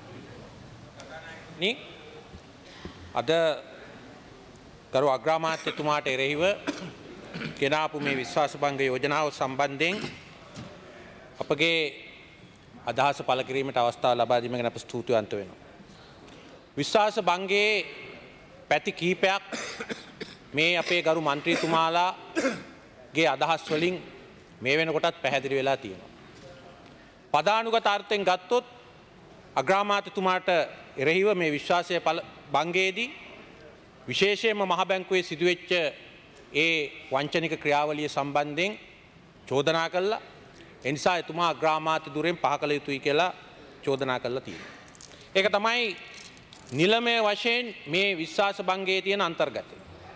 අද ගරු අග්‍රාමාත්‍යතුමාට එරෙහිව ගෙනාපු මේ විශ්වාස භංග යෝජනාව සම්බන්ධයෙන් අපගේ අදහස පළ කිරීමට අවස්ථාව ලබා දීම ගැන අප ස්තුතිවන්ත වෙනවා. විශ්වාස භංගයේ පැති කීපයක් මේ අපේ ගරු මන්ත්‍රීතුමාලාගේ අදහස් වලින් මේ වෙනකොටත් පැහැදිලි වෙලා තියෙනවා. පදානුගත අර්ථයෙන් ගත්තොත් අග්‍රාමාත්‍යතුමාට එරෙහිව මේ විශ්වාසය භංගයේදී විශේෂයෙන්ම මහ බැංකුවේ සිදුවෙච්ච ඒ වංචනික ක්‍රියාවලිය සම්බන්ධයෙන් චෝදනා කළා. එනිසා එතුමා අග්‍රාමාත්‍ය දුරෙන් පහ කළ යුතුයි කියලා චෝදනා කළා තියෙනවා. ඒක තමයි නිලමය වශයෙන් මේ විශ්වාස භංගයේ තියෙන අන්තර්ගතය.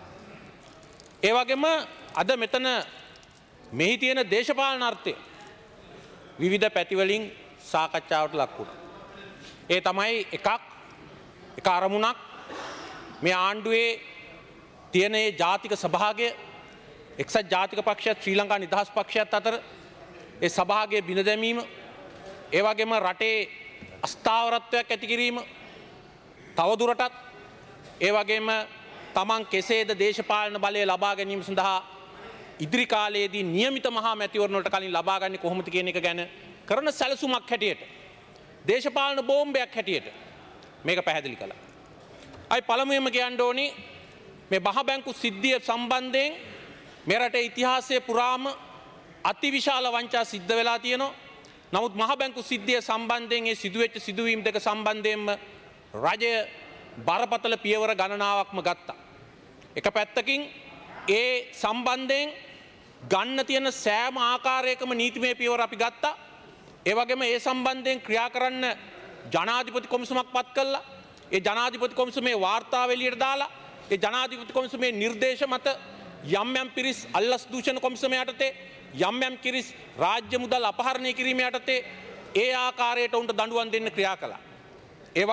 ඒ වගේම අද මෙතන මෙහි තියෙන දේශපාලන අර්ථය විවිධ පැතිවලින් සාකච්ඡාවට ලක් වුණා. ඒ තමයි එක අරමුණක් මේ ආණ්ඩුවේ තියෙන ඒ ජාතික සභාගය එක්සත් ජාතික පක්ෂයත් ශ්‍රී ලංකා නිදහස් පක්ෂයත් අතර ඒ සභාගය බිඳ දැමීම, ඒ වගේම රටේ අස්ථාවරත්වයක් ඇති කිරීම, තවදුරටත් ඒ වගේම තමන් කෙසේද දේශපාලන බලය ලබා ගැනීම සඳහා ඉදිරි කාලයේදී නියමිත මහා මැතිවරණ වලට කලින් ලබා ගන්නේ කොහොමද කියන එක ගැන කරන සැලසුමක් හැටියට, දේශපාලන බෝම්බයක් හැටියට මේක පැහැදිලි කළා. අයි පළමුවෙන්ම කියන්න ඕනේ මේ මහ බැංකු සිද්ධිය සම්බන්ධයෙන් මේ රටේ ඉතිහාසයේ පුරාම අතිවිශාල වංචා සිද්ධ වෙලා තියෙනවා. නමුත් මහ බැංකු සිද්ධිය සම්බන්ධයෙන් ඒ සිදුවෙච්ච සිදුවීම් දෙක සම්බන්ධයෙන්ම රජය බරපතල පියවර ගණනාවක්ම ගත්තා. එක පැත්තකින් ඒ සම්බන්ධයෙන් ගන්න තියෙන සෑම ආකාරයකම නීතිමය පියවර අපි ගත්තා. ඒ වගේම ඒ සම්බන්ධයෙන් ක්‍රියා කරන්න ජනාධිපති කොමිසමක් පත් කළා. ඒ ජනාධිපති කොමිසමේ වාර්තාව එළියට දාලා ඒ ජනාධිපති කොමිසමේ නිර්දේශ මත යම් පිරිස් අල්ලස් දූෂණ කොමිසම යටතේ යම් කිරිස් රාජ්‍ය මුදල් අපහරණය කිරීම යටතේ ඒ ආකාරයට උන්ට දඬුවම් දෙන්න ක්‍රියා කළා. ඒ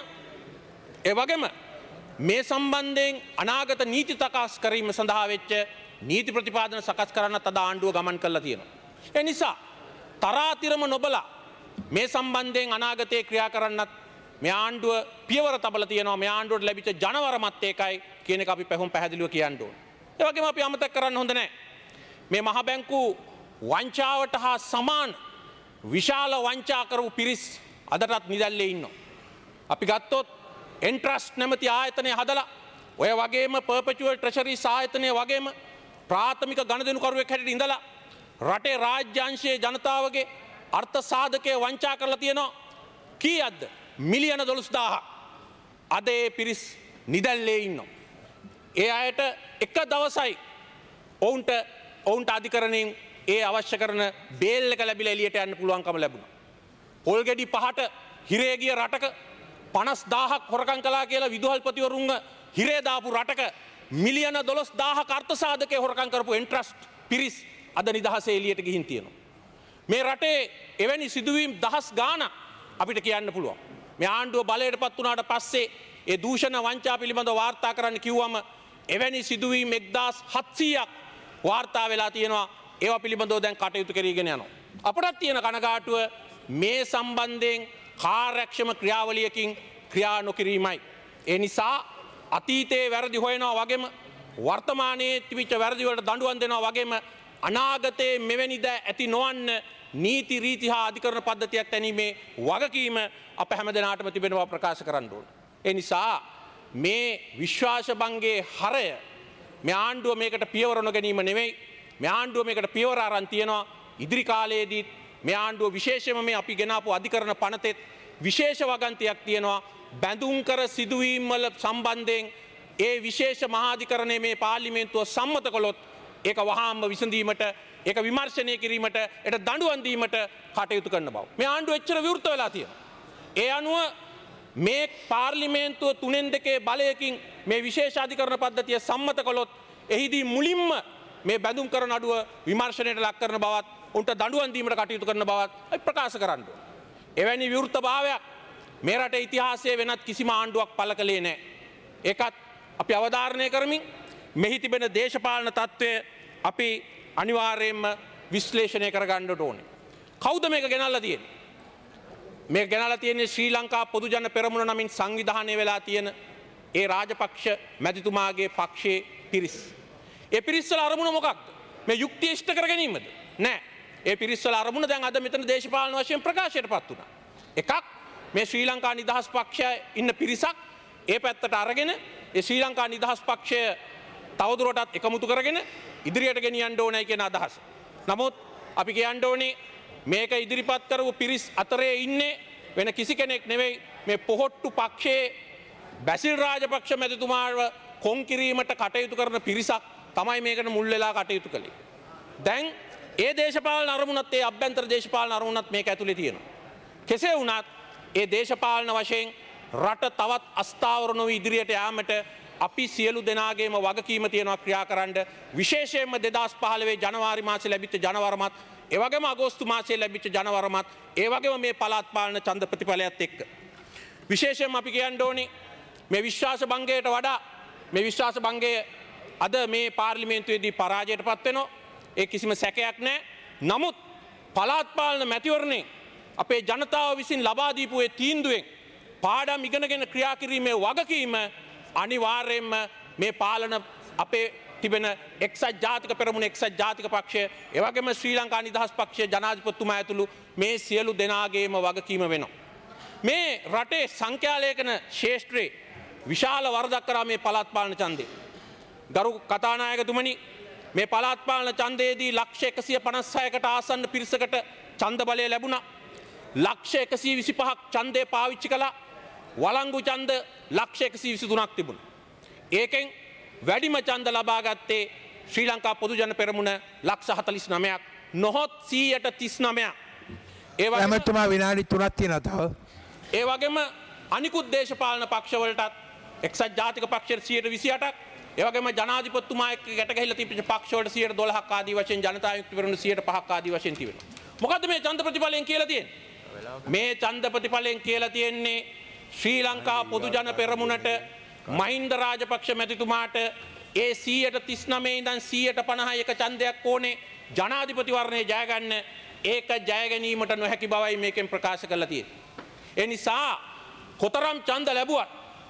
වගේම මේ සම්බන්ධයෙන් අනාගත නීති සකස් කිරීම සඳහා වෙච්ච නීති ප්‍රතිපාදන සකස් කරන්නත් අද ආණ්ඩුව ගමන් කරලා තියෙනවා. ඒ නිසා තරාතිරම නොබලා මේ සම්බන්ධයෙන් අනාගතයේ ක්‍රියා කරන්නත් මේ ආණ්ඩුව පියවර තබලා තියෙනවා. මේ ආණ්ඩුවට ලැබිච්ච ජනවරමත් ඒකයි කියන එක අපි පැහැදිලිව කියන්න ඕනේ. ඒ වගේම අපි අමතක කරන්න හොඳ නැහැ. මේ මහ බැංකු වංචාවට හා සමාන විශාල වංචා කරපු පිරිස් අදටත් නිදැල්ලේ ඉන්නවා. අපි ගත්තොත් එන්ට්‍රස්ට් නැමැති ආයතනය හදලා ඔය වගේම පර්පචුවල් ට්‍රෙෂරිස් ආයතනය වගේම ප්‍රාථමික ගණදෙනුකරුවෙක් හැටියට ඉඳලා රටේ රාජ්‍යාංශයේ ජනතාවගේ අර්ථ සාධකයේ වංචා කරලා තියෙනවා. කීයක්ද? මිලියන 12000ක්. අද ඒ පිරිස් නිදැල්ලේ ඉන්නවා. ඒ අයට එක දවසයි ඔවුන්ට අධිකරණයෙන් ඒ අවශ්‍ය කරන බේල් එක ලැබිලා එළියට යන්න පුළුවන්කම ලැබුණා. පොල්ගෙඩි 5ට හිරේ ගිය රටක 50000ක් හොරකම් කළා කියලා විදුහල්පතිවරුන්ව හිරේ දාපු රටක මිලියන 12000ක අර්ථ සාධකයේ හොරකම් කරපු එන්ට්‍රස්ට් පිරිස් අද නිදහසේ එළියට ගිහින් තියෙනවා. මේ රටේ එවැනි සිදුවීම් දහස් ගාණක් අපිට කියන්න පුළුවන්. මේ ආණ්ඩුව බලයටපත් වුණාට පස්සේ ඒ දූෂණ වංචා පිළිබඳව වාර්තා කරන්න කිව්වම එවැනි සිදුවීම් 1700ක් වාර්තා වෙලා තියෙනවා. ඒවා පිළිබඳව දැන් කටයුතු කරගෙන යනවා. අපටත් තියෙන කනගාටුව මේ සම්බන්ධයෙන් කාර්යක්ෂම ක්‍රියාවලියකින් ක්‍රියා නොකිරීමයි. ඒ නිසා අතීතයේ වැරදි හොයනවා වගේම වර්තමානයේ තිබිච්ච වැරදි වලට දඬුවම් දෙනවා වගේම අනාගතයේ මෙවැනි ද ඇති නොවන්න නීති රීති හා අධිකරණ පද්ධතියක් තැනීමේ වගකීම අප හැමදෙනාටම තිබෙනවා ප්‍රකාශ කරන්න ඕන. ඒ නිසා මේ විශ්වාස භංගයේ හරය මේ ආණ්ඩුව මේකට පියවර නොගැනීම නෙවෙයි. මේ ආණ්ඩුව මේකට පියවර අරන් තියෙනවා. ඉදිරි කාලයේදී මේ ආණ්ඩුව විශේෂයෙන්ම මේ අපි ගෙනාපු අධිකරණ පනතෙත් විශේෂ වගන්තියක් තියෙනවා. බැඳුම් කර සිදුවීම් වල සම්බන්ධයෙන් ඒ විශේෂ මහාධිකරණයේ මේ පාර්ලිමේන්තුව සම්මත කළොත් ඒක වහාම විසඳීමට ඒක විමර්ශනය කිරීමට ඒට දඬුවම් දීමට කටයුතු කරන බව මේ ආණ්ඩුව එච්චර විවෘත වෙලා තියෙනවා. ඒ අනුව මේ පාර්ලිමේන්තුව 3/2 බලයකින් මේ විශේෂාධිකරණ පද්ධතිය සම්මත කළොත් එහිදී මුලින්ම මේ බැඳුම් කරන අඩුව විමර්ශනයට ලක් කරන බවත් උන්ට දඬුවම් දීමට කටයුතු කරන බවත් අපි ප්‍රකාශ කරන්න ඕනේ. එවැනි විවෘතභාවයක් මේ රටේ ඉතිහාසයේ වෙනත් කිසිම ආණ්ඩුවක් පළ කළේ නැහැ. ඒකත් අපි අවධාරණය කරමින් මෙහි තිබෙන දේශපාලන තත්ත්වය අපි අනිවාර්යයෙන්ම විශ්ලේෂණය කරගන්න ඕනේ. කවුද මේක ගෙනල්ලා තියෙන්නේ? මේක ගෙනල්ලා තියෙන්නේ ශ්‍රී ලංකා පොදු ජන පෙරමුණ නමින් සංවිධානය වෙලා තියෙන ඒ රාජපක්ෂ මැතිතුමාගේ පක්ෂයේ පිරිස්. ඒ පිරිස්වල අරමුණ මොකක්ද? මේ යුක්තිය ඉෂ්ට කර ගැනීමද? නෑ. ඒ පිරිස්වල අරමුණ දැන් අද මෙතන දේශපාලන වශයෙන් ප්‍රකාශයටපත් වුණා. එකක් මේ ශ්‍රී ලංකා නිදහස් පක්ෂය ඉන්න පිරිසක් ඒ පැත්තට අරගෙන ඒ ශ්‍රී ලංකා නිදහස් පක්ෂය තවදුරටත් එකමුතු කරගෙන ඉදිරියට ගෙනියන්න ඕනයි කියන අදහස. නමුත් අපි කියන්න ඕනේ මේක ඉදිරිපත් කරපු පිරිස් අතරේ ඉන්නේ වෙන කිසි කෙනෙක් නෙවෙයි මේ පොහොට්ටු පක්ෂයේ බැසිල් රාජපක්ෂ මැතිතුමාව කොන් කිරීමට කටයුතු කරන පිරිසක් තමයි මේකට මුල් වෙලා කටයුතු කළේ. දැන් ඒ දේශපාලන අරමුණත් ඒ අභ්‍යන්තර දේශපාලන අරමුණත් මේක ඇතුලේ තියෙනවා. කෙසේ වුණත් ඒ දේශපාලන වශයෙන් රට තවත් අස්ථාවර නොවී ඉදිරියට යාමට අපි සියලු දෙනාගේම වගකීම තියෙනවා ක්‍රියා කරන්න. විශේෂයෙන්ම 2015 ජනවාරි මාසයේ ලැබිච්ච ජනවරමත් ඒ වගේම අගෝස්තු මාසයේ ලැබිච්ච ජනවරමත් ඒ වගේම මේ පළාත් පාලන ඡන්ද ප්‍රතිඵලයත් එක්ක විශේෂයෙන්ම අපි කියන්න ඕනේ මේ විශ්වාස භංගයට වඩා මේ විශ්වාස භංගය අද මේ පාර්ලිමේන්තුවේදී පරාජයටපත් වෙනවා. ඒ කිසිම සැකයක් නැහැ. නමුත් පළාත් පාලන මැතිවරණේ අපේ ජනතාව විසින් ලබා දීපු ඒ තීන්දුවෙන් පාඩම් ඉගෙනගෙන ක්‍රියා කිරීමේ වගකීම අනිවාර්යයෙන්ම මේ පාලන අපේ තිබෙන එක්සත් ජාතික පෙරමුණ එක්සත් ජාතික පක්ෂය ඒ වගේම ශ්‍රී ලංකා නිදහස් පක්ෂයේ ජනාධිපතිතුමා ඇතුළු මේ සියලු දෙනාගේම වගකීම වෙනවා. මේ රටේ සංඛ්‍යාලේඛන ශේෂ්ත්‍රයේ විශාල වරදක් කරා මේ පළාත් පාලන ඡන්දේ. ගරු කතානායකතුමනි මේ පළාත් පාලන ඡන්දයේදී ලක්ෂ 156කට ආසන්න පිරිසකට ඡන්ද බලය ලැබුණා. ලක්ෂ 125ක් ඡන්දේ පාවිච්චි කළා. වළංගු ඡන්ද ලක්ෂ 123ක් තිබුණා. ඒකෙන් වැඩිම ඡන්ද ලබා ගත්තේ ශ්‍රී ලංකා පොදු ජන පෙරමුණ ලක්ෂ 49ක් නොහොත් 139ක්. ඒ වගේම ඇමතුමා විනාඩි 3ක් තියෙනවා තව. ඒ වගේම අනිකුත් දේශපාලන පක්ෂවලටත් එක්සත් ජාතික පක්ෂයට 128ක් ඒ වගේම ජනාධිපතිතුමා එක්ක ගැට ගැහිලා තිබිච්ච පක්ෂවලට 112ක් ආදී වශයෙන් ජනතා විමුක්ති පෙරමුණ 105ක් ආදී වශයෙන් තිබෙනවා. මොකද්ද මේ ඡන්ද ප්‍රතිඵලයෙන් කියලා තියෙන්නේ? මේ ඡන්ද ප්‍රතිඵලයෙන් කියලා තියෙන්නේ ශ්‍රී ලංකා පොදු ජන පෙරමුණට මහින්ද රාජපක්ෂ මැතිතුමාට ඒ 139 ඉඳන් 150 එක ඡන්දයක් ඕනේ ජනාධිපතිවරණය ජය ගන්න. ඒක ජය ගැනීමට නොහැකි බවයි මේකෙන් ප්‍රකාශ කරලා තියෙන්නේ. ඒ නිසා කොතරම් ඡන්ද ලැබුවත්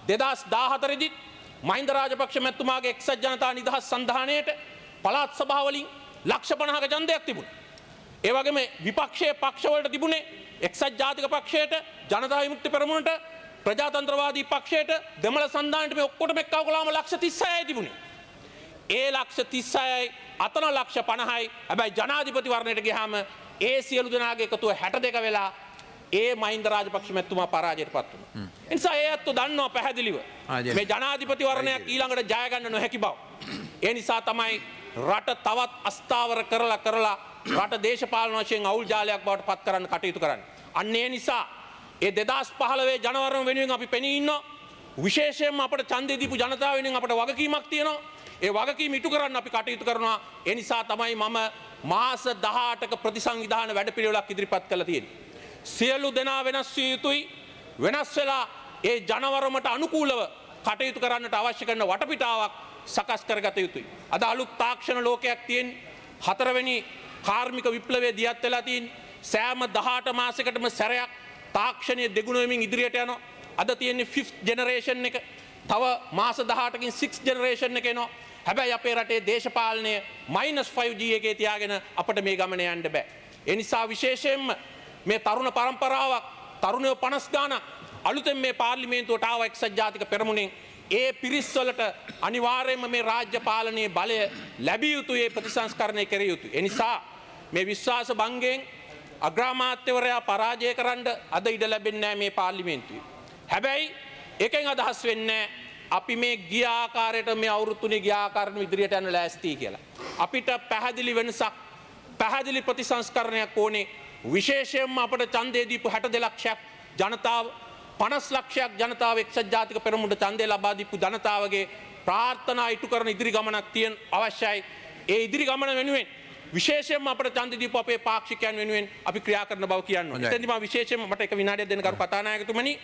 2014 දී මහින්ද රාජපක්ෂ මැතිතුමාගේ එක්සත් ජනතා නිදහස් සන්ධානයට පළාත් සභාවලින් ලක්ෂ 50ක ඡන්දයක් තිබුණා. ඒ වගේම විපක්ෂයේ පක්ෂවලට තිබුණේ එක්සත් ජාතික පක්ෂයට ජනතා විමුක්ති පෙරමුණට ප්‍රජාතන්ත්‍රවාදී පක්ෂයට දෙමළ සන්ධානයට මේ ඔක්කොටම එක්කව කළාම ලක්ෂ 36යි තිබුණේ. ඒ ලක්ෂ 36යි අතන ලක්ෂ 50යි. හැබැයි ජනාධිපතිවරණයට ගියාම ඒ සියලු දෙනාගේ එකතුව 62 වෙලා ඒ මහින්ද රාජපක්ෂ මැතිතුමා පරාජයටපත් වුණා. ඒ නිසා ඒ අත්ව දන්නවා පැහැදිලිව මේ ජනාධිපතිවරණයක් ඊළඟට ජය ගන්න නොහැකි බව. ඒ නිසා තමයි රට තවත් අස්ථාවර කරලා රට දේශපාලන වශයෙන් අවුල් ජාලයක් බවට පත් කරන්න කටයුතු කරන්නේ. අන්න ඒ නිසා ඒ 2015 ජනවරම වෙනුවෙන් අපි පෙනී ඉන්නවා. විශේෂයෙන්ම අපට ඡන්දේ දීපු ජනතාව වෙනුවෙන් අපට වගකීමක් තියෙනවා. ඒ වගකීම ඉටු කරන්න අපි කටයුතු කරනවා. ඒ නිසා තමයි මම මාස 18ක ප්‍රතිසංවිධාන වැඩපිළිවෙලක් ඉදිරිපත් කළා තියෙන්නේ. සියලු දෙනා වෙනස් විය යුතුයි. වෙනස් වෙලා ඒ ජනවරමට අනුකූලව කටයුතු කරන්නට අවශ්‍ය කරන වටපිටාවක් සකස් කරගත යුතුයි. අද අලුත් තාක්ෂණ ලෝකයක් තියෙන 4වෙනි කාර්මික විප්ලවයේ දියත් වෙලා තියෙන සෑම 18 මාසයකටම සැරයක් තාක්ෂණය දෙගුණ වෙමින් ඉදිරියට යනවා. අද තියෙන්නේ 5th generation එක. තව මාස 18කින් 6th generation එක එනවා. හැබැයි අපේ රටේ දේශපාලනය -5G එකේ තියාගෙන අපිට මේ ගමන යන්න බෑ. ඒ නිසා විශේෂයෙන්ම මේ තරුණ පරම්පරාවක් තරුණයෝ 50 ගාණක් අලුතෙන් මේ පාර්ලිමේන්තුවට ආව එක්සත් ජාතික පෙරමුණෙන් ඒ පිරිස්වලට අනිවාර්යයෙන්ම මේ රාජ්‍ය පාලනයේ බලය ලැබිය යුතුයි. ඒ ප්‍රතිසංස්කරණය කෙරිය යුතුයි. ඒ නිසා මේ විශ්වාස භංගයෙන් අග්‍රාමාත්‍යවරයා පරාජය කරන්න අද ඉඩ ලැබෙන්නේ නැහැ මේ පාර්ලිමේන්තුවේ. හැබැයි එකෙන් අදහස් වෙන්නේ අපි මේ ගිය ආකාරයට මේ අවුරුදු තුනේ ගිය ආකාරයට ඉදිරියට යන්න ලෑස්ති කියලා. අපිට පැහැදිලි වෙනසක් පැහැදිලි ප්‍රතිසංස්කරණයක් ඕනේ. විශේෂයෙන්ම අපට ඡන්දේ දීපු 62 ලක්ෂයක් ජනතාව 50 ලක්ෂයක් ජනතාව එක්සත් ජාතික පෙරමුණට ඡන්දේ ලබා දීපු ජනතාවගේ ප්‍රාර්ථනා ඉටු කරන ඉදිරි ගමනක් තියෙන අවශ්‍යයි. ඒ ඉදිරි ගමන වෙනුවෙන් විශේෂයෙන්ම අපට ඡන්ද දීපු අපේ පාක්ෂිකයන් වෙනුවෙන් අපි ක්‍රියා කරන බව කියන්න ඕනේ. එතෙන්දී මම විශේෂයෙන්ම මට එක විනාඩියක් දෙන්න කරු කතානායකතුමනි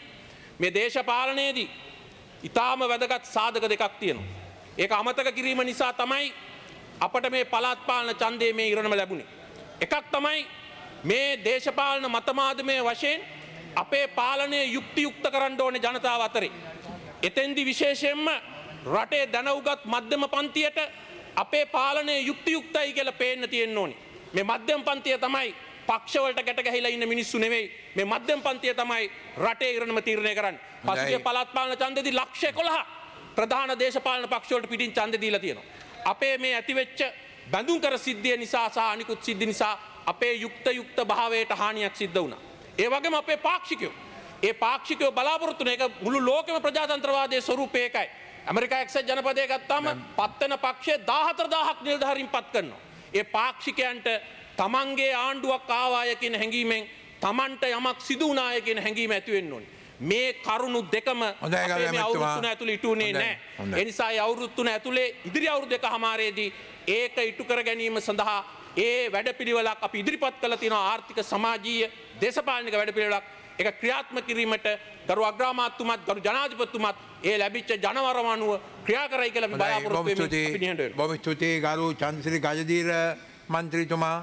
මේ දේශපාලනයේදී ඊටාම වැදගත් සාධක දෙකක් තියෙනවා. ඒක අමතක කිරීම නිසා තමයි අපට මේ පළාත් පාලන ඡන්දයේ මේ ඉරණම ලැබුණේ. එකක් තමයි මේ දේශපාලන මතමාදමය වශයෙන් අපේ පාලනය යුක්තියුක්ත කරන්න ඕනේ ජනතාව අතරේ. එතෙන්දි විශේෂයෙන්ම රටේ දැනුගත් මධ්‍යම පන්තියට අපේ පාලනය යුක්තියුක්තයි කියලා පේන්න තියෙන්න ඕනේ. මේ මධ්‍යම පන්තිය තමයි පක්ෂවලට ගැට ගැහිලා ඉන්න මිනිස්සු නෙවෙයි. මේ මධ්‍යම පන්තිය තමයි රටේ ඉරණම තීරණය කරන්නේ. පසුගිය පළාත් පාලන ඡන්දෙදී ලක්ෂ 11 ප්‍රධාන දේශපාලන පක්ෂවලට පිටින් ඡන්දෙ දීලා තියෙනවා. අපේ මේ ඇතිවෙච්ච බැඳුම් කර සිද්ධිය නිසා සහ අනිකුත් සිද්ධි නිසා අපේ යුක්ත භාවයට හානියක් සිද්ධ වුණා. ඒ වගේම අපේ පාක්ෂිකයෝ ඒ බලාපොරොත්තු වෙන එක මුළු ලෝකෙම ප්‍රජාතන්ත්‍රවාදයේ ස්වරූපය එකයි. ඇමරිකා එක්සත් ජනපදයේ ගත්තාම පත් වෙන පක්ෂය 14000ක් නිලධාරීන් පත් කරනවා. ඒ පාක්ෂිකයන්ට තමන්ගේ ආණ්ඩුවක් ආවාය කියන හැඟීමෙන් තමන්ට යමක් සිදු වුණාය කියන හැඟීම ඇති වෙන්න ඕනේ. මේ කරුණු දෙකම අපේ මේ අවුරුදු 3 ඇතුළේ ඉටුනේ නැහැ. ඒ නිසා ඒ අවුරුදු 3 ඇතුළේ ඉදිරි අවුරුදු දෙකමාරේදී ඒක ඉටු කර ගැනීම සඳහා ඒ වැඩපිළිවෙලක් අපි ඉදිරිපත් කළ තියෙනවා. ආර්ථික සමාජීය දේශපාලනික වැඩපිළිවෙලක් ඒක ක්‍රියාත්මක කිරීමට ගරු අග්‍රාමාත්‍යතුමත් ගරු ජනාධිපතිතුමත් ඒ ලැබිච්ච ජනවරම අනුව ක්‍රියා කරයි කියලා අපි බලාපොරොත්තු වෙමින් අපි නිහඬ වෙනවා. බොහොම ස්තුතියි ගරු චන්ද්‍රසිරි ගජදීර මන්ත්‍රීතුමා.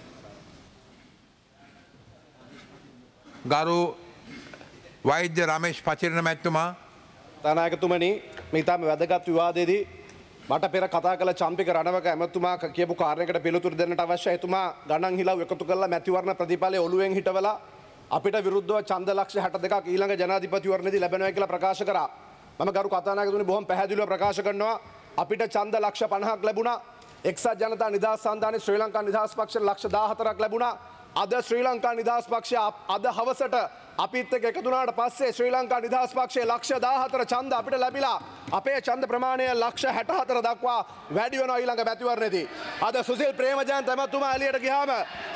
ගරු වෛද්‍ය රමේෂ් පතිරණ මැතිතුමා. තානායකතුමනි මේ තාම වැදගත් විවාදයේදී මට පෙර කතා කළ චම්පික රණවක ඇමතුමා කියපු කාරණයකට පිළිතුරු දෙන්නට අවශ්‍ය. එතුමා ගණන් හිලව් එකතු කරලා මැතිවරණ ප්‍රතිඵලය ඔළුවෙන් හිටවලා අපිට විරුද්ධව ඡන්ද ලක්ෂ 62ක් ඊළඟ ජනාධිපතිවරණයේදී ලැබෙනවා කියලා ප්‍රකාශ කරා. මම ගරු කතානායකතුමනි බොහොම පැහැදිලිව ප්‍රකාශ කරනවා අපිට ඡන්ද ලක්ෂ 50ක් ලැබුණා. එක්සත් ජනතා නිදහස් සන්ධානයේ ශ්‍රී ලංකා නිදහස් පක්ෂයට ලක්ෂ 14ක් ලැබුණා. අද ශ්‍රී ලංකා නිදහස් පක්ෂය අද හවසට අපිත් එක්ක එකතු වුණාට පස්සේ ශ්‍රී ලංකා නිදහස් පක්ෂයේ ලක්ෂ 14 ඡන්ද අපිට ලැබිලා අපේ ඡන්ද ප්‍රමාණය ලක්ෂ 64 දක්වා වැඩි වෙනවා ඊළඟ මැතිවරණයේදී. අද සුසිල් ප්‍රේමජයන්ත ඇමතුමා එළියට ගියාම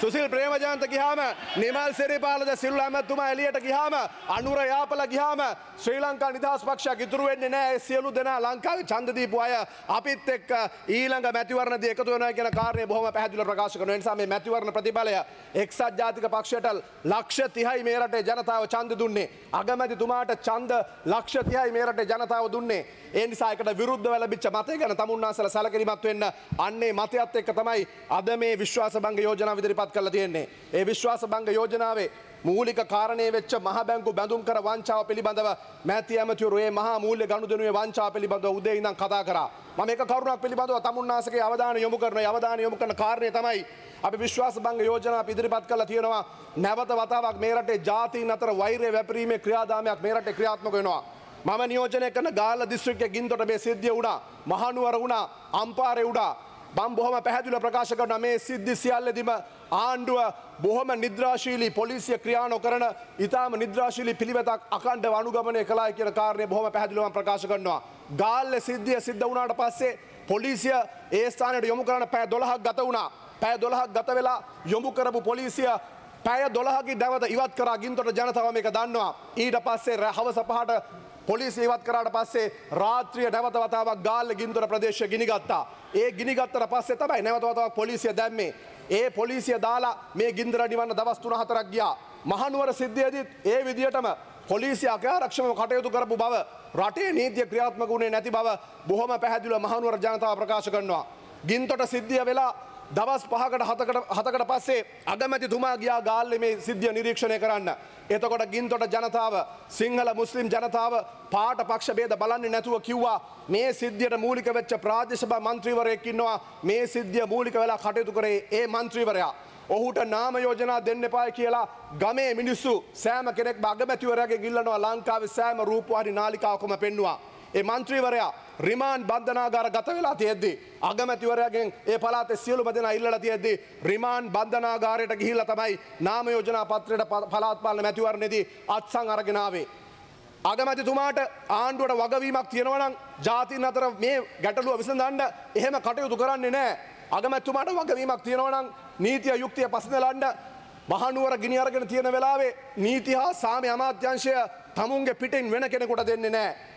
නිමල් සිරිපාලද සිල්වා ඇමතුමා එළියට ගියාම අනුර යාපල ගියාම ශ්‍රී ලංකා නිදහස් පක්ෂයක් ඉතුරු වෙන්නේ නැහැ. ඒ සියලු දෙනා ලංකාවේ ඡන්ද දීපු අය අපිත් එක්ක ඊළඟ මැතිවරණයේදී එකතු වෙනවා කියන කාරණය බොහොම පැහැදිලිව ප්‍රකාශ කරනවා. ඒ නිසා මේ මැතිවරණ ප්‍රතිඵලය එක්සත් ජාතික පක්ෂයට ලක්ෂ 30යි මේ රටේ ජනතාව ඡන්ද දුන්නේ. අගමැතිතුමාට ඡන්ද ලක්ෂ 30යි මේ රටේ ජනතාව දුන්නේ. ඒ නිසා ඒකට විරුද්ධව ලැබිච්ච මතය ගැන තමුන්නාසලා සැලකිලිමත් වෙන්න අන්නේ මතයත් එක්ක තමයි අද මේ විශ්වාස භංග යෝජනාව ඉදිරිපත් කරලා තියෙන්නේ. ඒ විශ්වාස භංග යෝජනාවේ මූලික කාරණේ වෙච්ච මහ බැංකු බැඳුම් කර වංචාව පිළිබඳව මෑති ඇමතිවරු මේ මහා මූල්‍ය ගනුදෙනුවේ වංචාව පිළිබඳව උදේ ඉඳන් කතා කරා. මම එක කරුණක් පිළිබඳව තමුන්නාසගේ අවධානය යොමු කරන කාරණේ තමයි අපි විශ්වාස භංග යෝජනාව ඉදිරිපත් කරලා තියෙනවා. නැවත වතාවක් මේ රටේ ජාතීන් අතර වෛරය වැපරීමේ ක්‍රියාදාමයක් මේ රටේ ක්‍රියාත්මක වෙනවා. මම නියෝජනය කරන ගාල්ල දිස්ත්‍රික්කයේ ගින්තොට මේ සිද්ධිය වුණා. මහනුවර වුණා. අම්පාරේ වුණා. මම බොහොම පැහැදිලිව ප්‍රකාශ කරනවා මේ සිද්ධි සියල්ලදීම ආණ්ඩුව බොහොම නිද්‍රාශීලී පොලිසිය ක්‍රියා නොකරන ඊටාම නිද්‍රාශීලී පිළිවෙතක් අඛණ්ඩව අනුගමනය කළායි කියන කාරණය බොහොම පැහැදිලිව මම ප්‍රකාශ කරනවා. ගාල්ලේ සිද්ධිය සිද්ධ වුණාට පස්සේ පොලිසිය ඒ ස්ථානයට යොමු කරන පැය 12ක් ගත වුණා. පැය 12ක් ගත වෙලා යොමු කරපු පොලිසිය පැය 12කින් නැවත ඉවත් කරා. ගින්තොට ජනතාව මේක දන්නවා. ඊට පස්සේ හවස 5ට පොලිසිය ඉවත් කරාට පස්සේ රාත්‍රිය නැවත වතාවක් ගාල්ල ගින්තොට ප්‍රදේශය ගිනිගත්තා. ඒ ගිනිගත්තට පස්සේ තමයි නැවත වතාවක් පොලිසිය දැම්මේ. ඒ පොලිසිය දාලා මේ ගින්දර නිවන්න දවස් 3-4ක් ගියා. මහනුවර සිද්ධියේදීත් ඒ විදියටම පොලිසිය අකාර්යක්ෂමව කටයුතු කරපු බව රටේ නීතිය ක්‍රියාත්මක වුණේ නැති බව බොහොම පැහැදිලිව මහනුවර ජනතාව ප්‍රකාශ කරනවා. ගින්තොට සිද්ධිය වෙලා දවස් 5කට 7කට පස්සේ අගමැතිතුමා ගියා ගාල්ලේ මේ සිද්ධිය නිරීක්ෂණය කරන්න. එතකොට ගින්තොට ජනතාව සිංහල මුස්ලිම් ජනතාව පාට පක්ෂ ભેද බලන්නේ නැතුව කිව්වා මේ සිද්ධියට මූලික වෙච්ච ප්‍රාදේශ සභා මන්ත්‍රීවරයෙක් ඉන්නවා. මේ සිද්ධිය මූලික වෙලා කටයුතු කරේ ඒ මන්ත්‍රීවරයා. ඔහුට නාම යෝජනා දෙන්න එපායි කියලා ගමේ මිනිස්සු සෑම කෙනෙක්ම අගමැතිවරයාගෙන් ඉල්ලනවා. ලංකාවේ සෑම රූපවාහිනී නාලිකාවකම පෙන්නුවා. ඒ මන්ත්‍රීවරයා රිමාන්ඩ් බන්ධනාගාර ගත වෙලා තියෙද්දි අගමැතිවරයාගෙන් ඒ පළාතේ සියලුම දෙනා ඉල්ලලා තියෙද්දි රිමාන්ඩ් බන්ධනාගාරයට ගිහිල්ලා තමයි නාම යෝජනා පත්‍රයට පළාත් පාලන මැතිවරණයේදී අත්සන් අරගෙන ආවේ. අගමැතිතුමාට ආණ්ඩුවට වගවීමක් තියෙනවා නම් ජාතීන් අතර මේ ගැටලුව විසඳන්න එහෙම කටයුතු කරන්නේ නැහැ. අගමැතිතුමාට වගවීමක් තියෙනවා නම් නීතිය යුක්තිය පසඳලන්න මහනුවර ගිනි අරගෙන තියෙන වෙලාවේ නීති හා සාමය අමාත්‍යාංශය තමුන්ගේ පිටින් වෙන කෙනෙකුට දෙන්නේ නැහැ.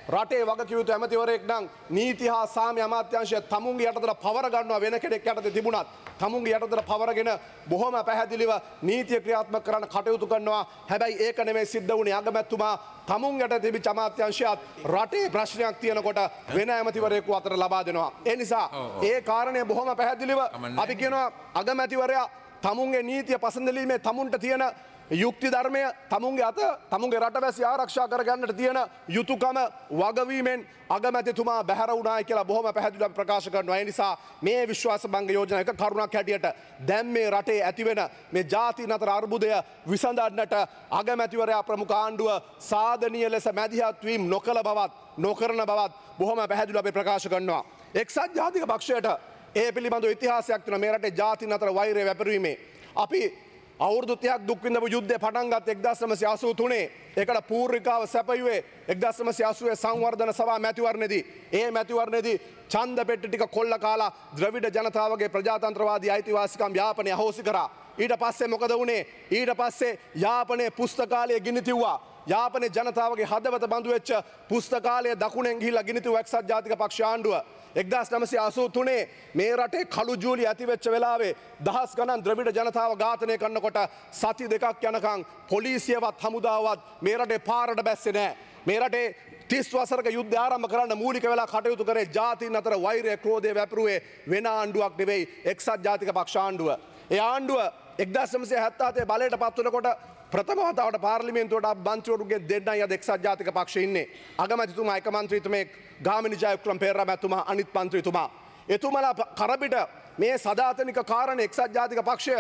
රටේ වගකිව යුතු ඇමතිවරයෙක් නම් නීති හා සාමය අමාත්‍යාංශය තමුන්ගේ යටතට පවර ගන්නවා වෙන කෙනෙක් යටතේ තිබුණත් තමුන්ගේ යටතට පවරගෙන බොහොම පැහැදිලිව නීතිය ක්‍රියාත්මක කරන්න කටයුතු කරනවා. හැබැයි ඒක නෙමෙයි සිද්ධ වුණේ. අගමැතිතුමා තමුන් යට තිබිච්ච අමාත්‍යාංශයත් රටේ ප්‍රශ්නයක් තියෙනකොට වෙන ඇමතිවරයෙකු අතර ලබා දෙනවා. ඒ නිසා ඒ කාරණය බොහොම පැහැදිලිව අපි කියනවා අගමැතිවරයා තමුන්ගේ නීතිය පසඳලීමේ තමුන්ට තියෙන යුක්ති ධර්මය තමුන්ගේ අත තමුන්ගේ රටවැසි ආරක්ෂා කරගන්නට තියෙන යුතුයකම වගවීමෙන් අගමැතිතුමා බැහැර වුණායි කියලා බොහොම පැහැදිලිව ප්‍රකාශ කරනවා. ඒ නිසා මේ විශ්වාස භංග යෝජනා එක කරුණක් හැටියට දැන් මේ රටේ ඇතිවෙන මේ ජාතීන් අතර අර්බුදය විසඳන්නට අගමැතිවරයා ප්‍රමුඛ ආණ්ඩුව සාධනීය ලෙස මැදිහත් වීම නොකළ බවත් නොකරන බවත් බොහොම පැහැදිලිව අපි ප්‍රකාශ කරනවා. එක්සත් ජාතික පක්ෂයට ඒ පිළිබඳව ඉතිහාසයක් තියෙනවා. මේ රටේ ජාතීන් අතර වෛරය වැපරීමේ අපි අවුරුදු 30ක් දුක් විඳපු යුද්ධය පටන් ගත් 1983 ඒකට පූර්විකාව සැපයුවේ 1980 සංවර්ධන සභා මැතිවරණයේදී. ඒ මැතිවරණයේදී ඡන්ද පෙට්ටි ටික කොල්ල කාලා ද්‍රවිඩ ජනතාවගේ ප්‍රජාතන්ත්‍රවාදී අයිතිවාසිකම් යාපනය අහෝසි කරා. ඊට පස්සේ මොකද වුණේ? ඊට පස්සේ යාපනයේ පුස්තකාලය ගිනි තිව්වා. යාපනයේ ජනතාවගේ හදවත බඳු වෙච්ච පුස්තකාලය දකුණෙන් ගිහිල්ලා ගිනි තිව්ව එක්සත් ජාතික පක්ෂ ආණ්ඩුව 1983 මේ රටේ කළු ජූලි ඇති වෙච්ච වෙලාවේ දහස් ගණන් ද්‍රවිඩ ජනතාව ඝාතනය කරනකොට සති දෙකක් යනකම් පොලිසියවත් හමුදාවත් මේ රටේ පාරට බැස්සේ නැහැ. මේ රටේ 30 වසරක යුද්ධය ආරම්භ කරන්න මූලික වෙලා කටයුතු කරේ ජාතීන් අතර වෛරය ක්‍රෝධය වැපරුවේ වෙන ආණ්ඩුවක් නෙවෙයි එක්සත් ජාතික පක්ෂ ආණ්ඩුව. ඒ ආණ්ඩුව 1977 බලයට පත් වෙනකොට ප්‍රථම වතාවට පාර්ලිමේන්තුවට මන්ත්‍රීවරුන්ගේ දෙන්නයි අද එක්සත් ජාතික පක්ෂයේ ඉන්නේ. අගමැතිතුමා එක මන්ත්‍රීතුමෙක් ගාමිණී ජයවික්‍රම පෙරේරා මැතිතුමා අනිත් මන්ත්‍රීතුමා. එතුමලා කරබිට මේ සදාතනික කාරණේ එක්සත් ජාතික පක්ෂය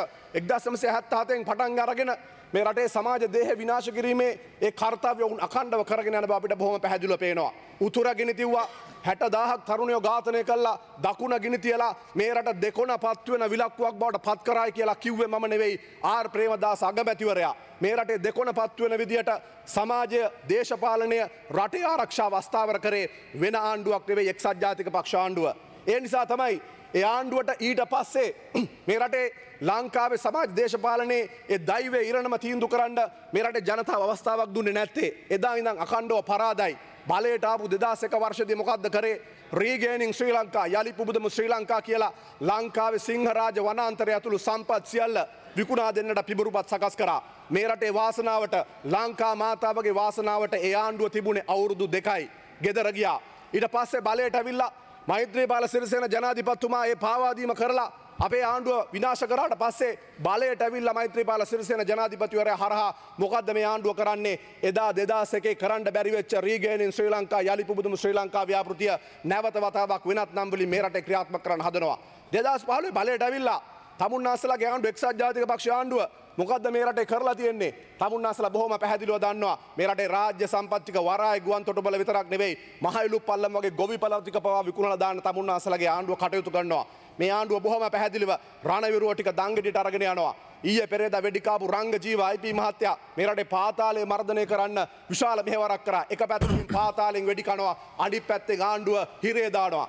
1977 පටන් අරගෙන මේ රටේ සමාජ දේහ විනාශ කිරීමේ ඒ කාර්යය උන් අඛණ්ඩව කරගෙන යන බව අපිට බොහොම පැහැදිලිව පේනවා. උතුර ගිනි තිව්වා 60000ක් තරුණයෝ ඝාතනය කළා. දකුණ ගිනි තියලා මේ රට දෙකොණ පත් වෙන විලක්කුවක් බවට පත් කරායි කියලා කිව්වේ මම නෙවෙයි ආර් ප්‍රේමදාස අගමැතිවරයා. මේ රටේ දෙකොණ පත් වෙන විදියට සමාජය දේශපාලනය රටේ ආරක්ෂාව අස්ථාවර කරේ වෙන ආණ්ඩුවක් නෙවෙයි එක්සත් ජාතික පක්ෂ ආණ්ඩුව. ඒ නිසා තමයි ඒ ආණ්ඩුවට ඊට පස්සේ මේ රටේ ලංකාවේ සමාජ දේශපාලනයේ ඒ දෛවය ඉරණම තීන්දුව කරන්න මේ රටේ ජනතාව අවස්ථාවක් දුන්නේ නැත්තේ. එදා ඉඳන් අඛණ්ඩව පරාදයි. බලයට ආපු 2001 වර්ෂයේදී මොකද්ද කරේ? රීගේනින් ශ්‍රී ලංකා යලි පුබුදමු ශ්‍රී ලංකා කියලා ලංකාවේ සිංහරාජ වනාන්තරය ඇතුළු සම්පත් සියල්ල විකුණා දෙන්නට පිබුරුපත් සකස් කරා. මේ රටේ වාසනාවට ලංකා මාතාවගේ වාසනාවට ඒ ආණ්ඩුව තිබුණේ අවුරුදු 2යි. ගෙදර ගියා. ඊට පස්සේ බලයට ඇවිල්ලා මෛත්‍රීපාල සිරිසේන ජනාධිපතිතුමා ඒ පාවාදීම කරලා අපේ ආණ්ඩුව විනාශ කරාට පස්සේ බලයට ඇවිල්ලා මෛත්‍රීපාල සිරිසේන ජනාධිපතිවරයා හරහා මොකද්ද මේ ආණ්ඩුව කරන්නේ? එදා 2001 කරන්න බැරි වෙච්ච රීගේනින් ශ්‍රී ලංකා යලි පුබුදමු ශ්‍රී ලංකා ව්‍යාපෘතිය නැවත වතාවක් වෙනත් නම් වලින් මේ රටේ ක්‍රියාත්මක කරන්න හදනවා. 2015 බලයට ඇවිල්ලා තමුන්නාසලාගේ ආණ්ඩුව එක්සත් ජාතික පක්ෂ ආණ්ඩුව මොකද්ද මේ රටේ කරලා තියෙන්නේ? තමුන්නාසලා බොහොම පැහැදිලිව දන්නවා. මේ රටේ රාජ්‍ය සම්පත් ටික වරායි ගුවන් තොටුපළ විතරක් නෙවෙයි මහයිලු පල්ලම් වගේ ගොවිපළ ටික පවා විකුණලා දාන්න තමුන්නාසලාගේ ආණ්ඩුව කටයුතු කරනවා. මේ ආණ්ඩුව බොහොම පැහැදිලිව රණවිරුව ටික දංගෙඩියට අරගෙන යනවා. ඊයේ පෙරේදා වෙඩිකාපු රංගජීව IP මහත්තයා මේ රටේ පාතාලය මර්ධනය කරන්න විශාල මෙහෙවරක් කරා. එක පැත්තකින් පාතාලෙන් වෙඩි කනවා, අනිත් පැත්තෙන් ආණ්ඩුව හිරේ දානවා.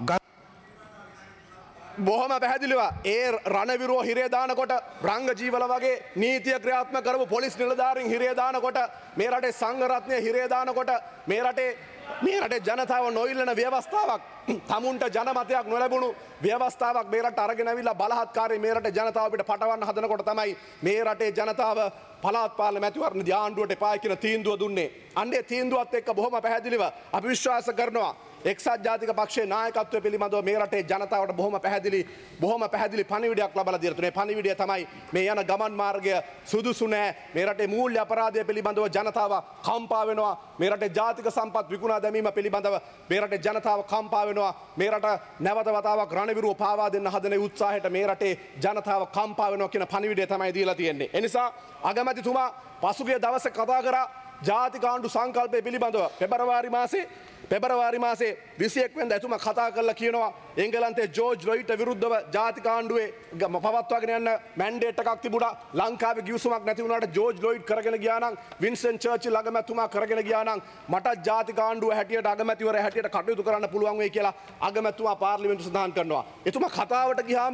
බොහොම පැහැදිලිව ඒ රණවිරුව හිරේ දානකොට රංගජීවල වගේ නීතිය ක්‍රියාත්මක කරපු පොලිස් නිලධාරීන් හිරේ දානකොට මේ රටේ සංඝ රත්නය හිරේ දානකොට මේ රටේ ජනතාව නොඉල්ලන ව්‍යවස්ථාවක් තමුන්ට ජනමතයක් නොලැබුණු ව්‍යවස්ථාවක් මේ රට අරගෙන ඇවිල්ලා බලහත්කාරී මේ රටේ ජනතාව පිට පටවන්න හදනකොට තමයි මේ රටේ ජනතාව පළාත් පාලන මැතිවරණදී ආණ්ඩුවට එපා කියන තීන්දුව දුන්නේ. අන්නේ තීන්දුවත් එක්ක බොහොම පැහැදිලිව අපි විශ්වාස කරනවා එක්සත් ජාතික පක්ෂයේ නායකත්වය පිළිබඳව මේ රටේ ජනතාවට බොහොම පැහැදිලි පණිවිඩයක් ලබලා දීලා තුනේ. පණිවිඩය තමයි මේ යන ගමන් මාර්ගය සුදුසු නෑ. මේ රටේ මූල්‍ය අපරාධය පිළිබඳව ජනතාව කම්පා වෙනවා. මේ රටේ ජාතික සම්පත් විකුණා දැමීම පිළිබඳව මේ රටේ ජනතාව කම්පා වෙනවා. මේ රට නැවත වතාවක් රණවිරුව පාවා දෙන්න හදන උත්සාහයට මේ රටේ ජනතාව කම්පා වෙනවා කියන පණිවිඩය තමයි දීලා තියෙන්නේ. ඒ නිසා අගමැතිතුමා පසුගිය දවසේ කතා කරා ජාතික ආණ්ඩු සංකල්පය පිළිබඳව පෙබරවාරි මාසේ 21 වෙනිදා එතුමා කතා කරලා කියනවා එංගලන්තයේ ජෝර්ජ් ලොයිඩ්ට විරුද්ධව ජාතික ආණ්ඩුවේ පවත්වාගෙන යන මැන්ඩේට් එකක් තිබුණා. ලංකාවේ ගිවිසුමක් නැති වුණාට ජෝර්ජ් ලොයිඩ් කරගෙන ගියා නම් වින්ස්ටන් චර්චිල් අගමැතිතුමා කරගෙන ගියා නම් මට ජාතික ආණ්ඩුව හැටියට අගමැතිවරයා හැටියට කටයුතු කරන්න පුළුවන් වෙයි කියලා අගමැතිතුමා පාර්ලිමේන්තුවේ සඳහන් කරනවා. එතුමා කතාවට ගියාම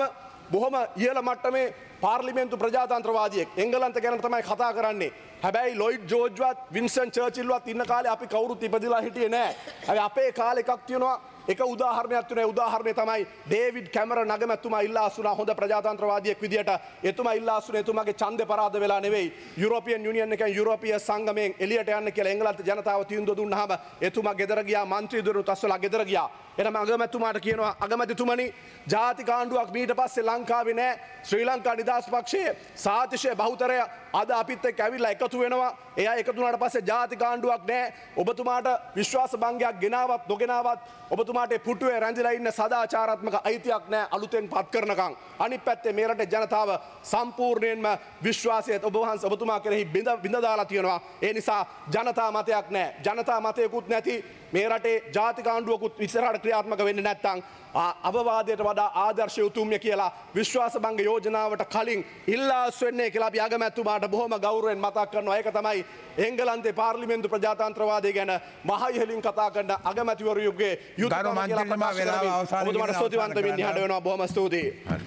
බොහොම ඉහළ මට්ටමේ පාර්ලිමේන්තු ප්‍රජාතන්ත්‍රවාදියෙක්. එංගලන්ත ගැන තමයි කතා කරන්නේ. හැබැයි ලොයිඩ් ජෝර්ජ්වත් වින්ස්ටන් චර්චිල්වත් ඉන්න කාලේ අපි කවුරුත් ඉපදිලා හිටියේ නෑ. හැබැයි අපේ කාලේ එකක් තියෙනවා. එක උදාහරණයක් තුනේ උදාහරණය තමයි ඩේවිඩ් කැමරන් අගමැතිතුමා ඉල්ලා අසුනා හොඳ ප්‍රජාතන්ත්‍රවාදියෙක් විදියට. එතුමා ඉල්ලා අසුනේ එතුමාගේ ඡන්දේ පරාද වෙලා නෙවෙයි. යුරෝපියන් යුනියන් එකෙන් යුරෝපීය සංගමයෙන් එළියට යන්න කියලා එංගලන්ත ජනතාව තීන්දුව දුන්නාම එතුමා ගෙදර ගියා මන්ත්‍රීවරුත් අස්සලා ගෙදර ගියා. එනම අගමැතිතුමාට කියනවා අගමැතිතුමනි ජාතික ආණ්ඩුවක් මීට පස්සේ ලංකාවේ නෑ. ශ්‍රී ලංකා නිදහස් පක්ෂයේ සාතිශය බහුතරය අද අපිත් එක්ක ඇවිල්ලා එකතු වෙනවා. එයා එකතු වුණාට පස්සේ ජාතික ආණ්ඩුවක් නෑ. ඔබතුමාට විශ්වාස භංගයක් ගෙනාවත් නොගෙනාවත් ඔබතුමාට පුටුවේ රැඳිලා ඉන්න සදාචාරාත්මක අයිතියක් නෑ අලුතෙන් පත් කරනකම්. අනිත් පැත්තේ මේ රටේ ජනතාව සම්පූර්ණයෙන්ම විශ්වාසය ඔබතුමා කෙරෙහි බිඳ දාලා තියෙනවා. ඒ නිසා ජනතා මතයක් නෑ. ජනතා මතයකුත් නැති මේ රටේ ජාතික ආණ්ඩුවකුත් ඉස්සරහට ක්‍රියාත්මක වෙන්නේ නැත්නම් අවවාදයට වඩා ආදර්ශය උතුම්ය කියලා විශ්වාස භංග යෝජනාවට කලින් ඉල්ලා අස්වෙන්නේ කියලා අපි අගමැතිතුමාට බොහොම ගෞරවයෙන් මතක් කරනවා. ඒක තමයි එංගලන්තේ පාර්ලිමේන්තු ප්‍රජාතන්ත්‍රවාදය ගැන මහ ඉහළින් කතා කරන අගමැතිවරයෙකුගේ යුතුයකම කියලා ප්‍රකාශ කරනවා. ඔබතුමාට ස්තුතිවන්ත වෙන්න ඉහළ වෙනවා. බොහොම ස්තුතියි.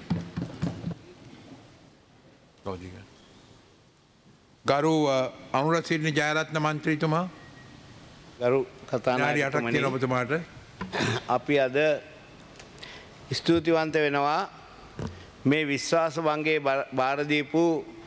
ගරු අනුරසිරිනි ජයරත්න මන්ත්‍රීතුමා ගරු කතානායකතුමනි ඔබතුමාට අපි අද ස්තුතිවන්ත වෙනවා මේ විශ්වාස භංගයේ බාර දීපු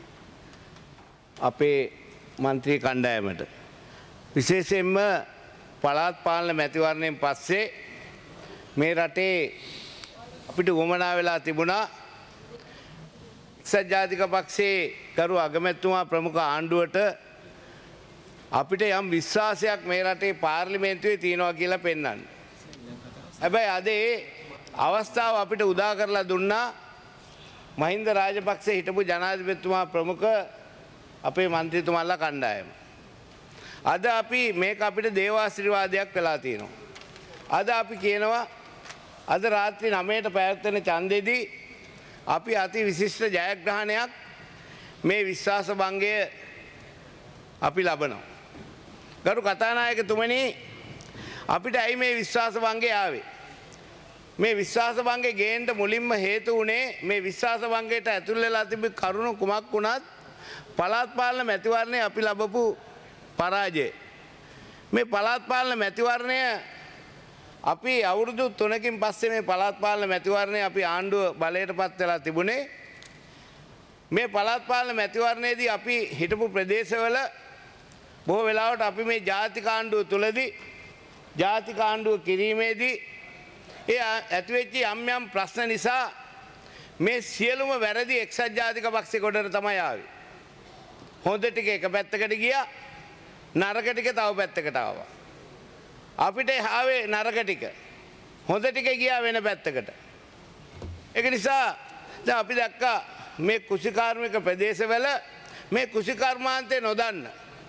අපේ මන්ත්‍රී කණ්ඩායමට. විශේෂයෙන්ම පළාත් පාලන මැතිවරණයෙන් පස්සේ මේ රටේ අපිට වමනා වෙලා තිබුණා එක්සත් ජාතික පක්ෂයේ ගරු අගමැතිතුමා ප්‍රමුඛ ආණ්ඩුවට අපිට යම් විශ්වාසයක් මේ රටේ පාර්ලිමේන්තුවේ තියෙනවා කියලා පෙන්වන්න. හැබැයි අද ඒ අවස්ථාව අපිට උදා කරලා දුන්නා මහින්ද රාජපක්ෂ හිටපු ජනාධිපතිතුමා ප්‍රමුඛ අපේ මන්ත්‍රීතුමාලා කණ්ඩායම. අද අපි මේක අපිට දේවාශිර්වාදයක් වෙලා තියෙනවා. අද අපි කියනවා අද රාත්‍රී 9ට පැවැත්වෙන ඡන්දෙදී අපි අති විශිෂ්ට ජයග්‍රහණයක් මේ විශ්වාස භංගය අපි ලබනවා. ගරු කතානායකතුමනි අපිට ඇයි මේ විශ්වාස භංගය ආවේ? මේ විශ්වාස භංගය ගේන්න මුලින්ම හේතු වුණේ මේ විශ්වාස භංගයට ඇතුල් වෙලා තිබි කරුණු කුමක් වුණත් පළාත් පාලන මැතිවරණයේ අපි ලැබපු පරාජය. මේ පළාත් පාලන මැතිවරණය අපි අවුරුදු 3කින් පස්සේ මේ පළාත් පාලන මැතිවරණය අපි ආණ්ඩුව බලයටපත් වෙලා තිබුණේ. මේ පළාත් පාලන මැතිවරණයේදී අපි හිටපු ප්‍රදේශවල බොහෝ වෙලාවට අපි මේ ජාතික ආණ්ඩුව තුලදී ජාතික ආණ්ඩුව කිරීමේදී ඒ ඇතිවෙච්ච යම් ප්‍රශ්න නිසා මේ සියලුම වැරදි එක්සත් ජාතික පක්ෂේ කොටට තමයි ආවේ. හොඳ ටික එක පැත්තකට ගියා, නරක ටික තව පැත්තකට ආවා. අපිට ආවේ නරක ටික. හොඳ ටික ගියා වෙන පැත්තකට. ඒක නිසා දැන් අපි දැක්කා මේ කුෂිකාර්මික ප්‍රදේශවල මේ කුෂිකර්මාන්තේ නොදන්න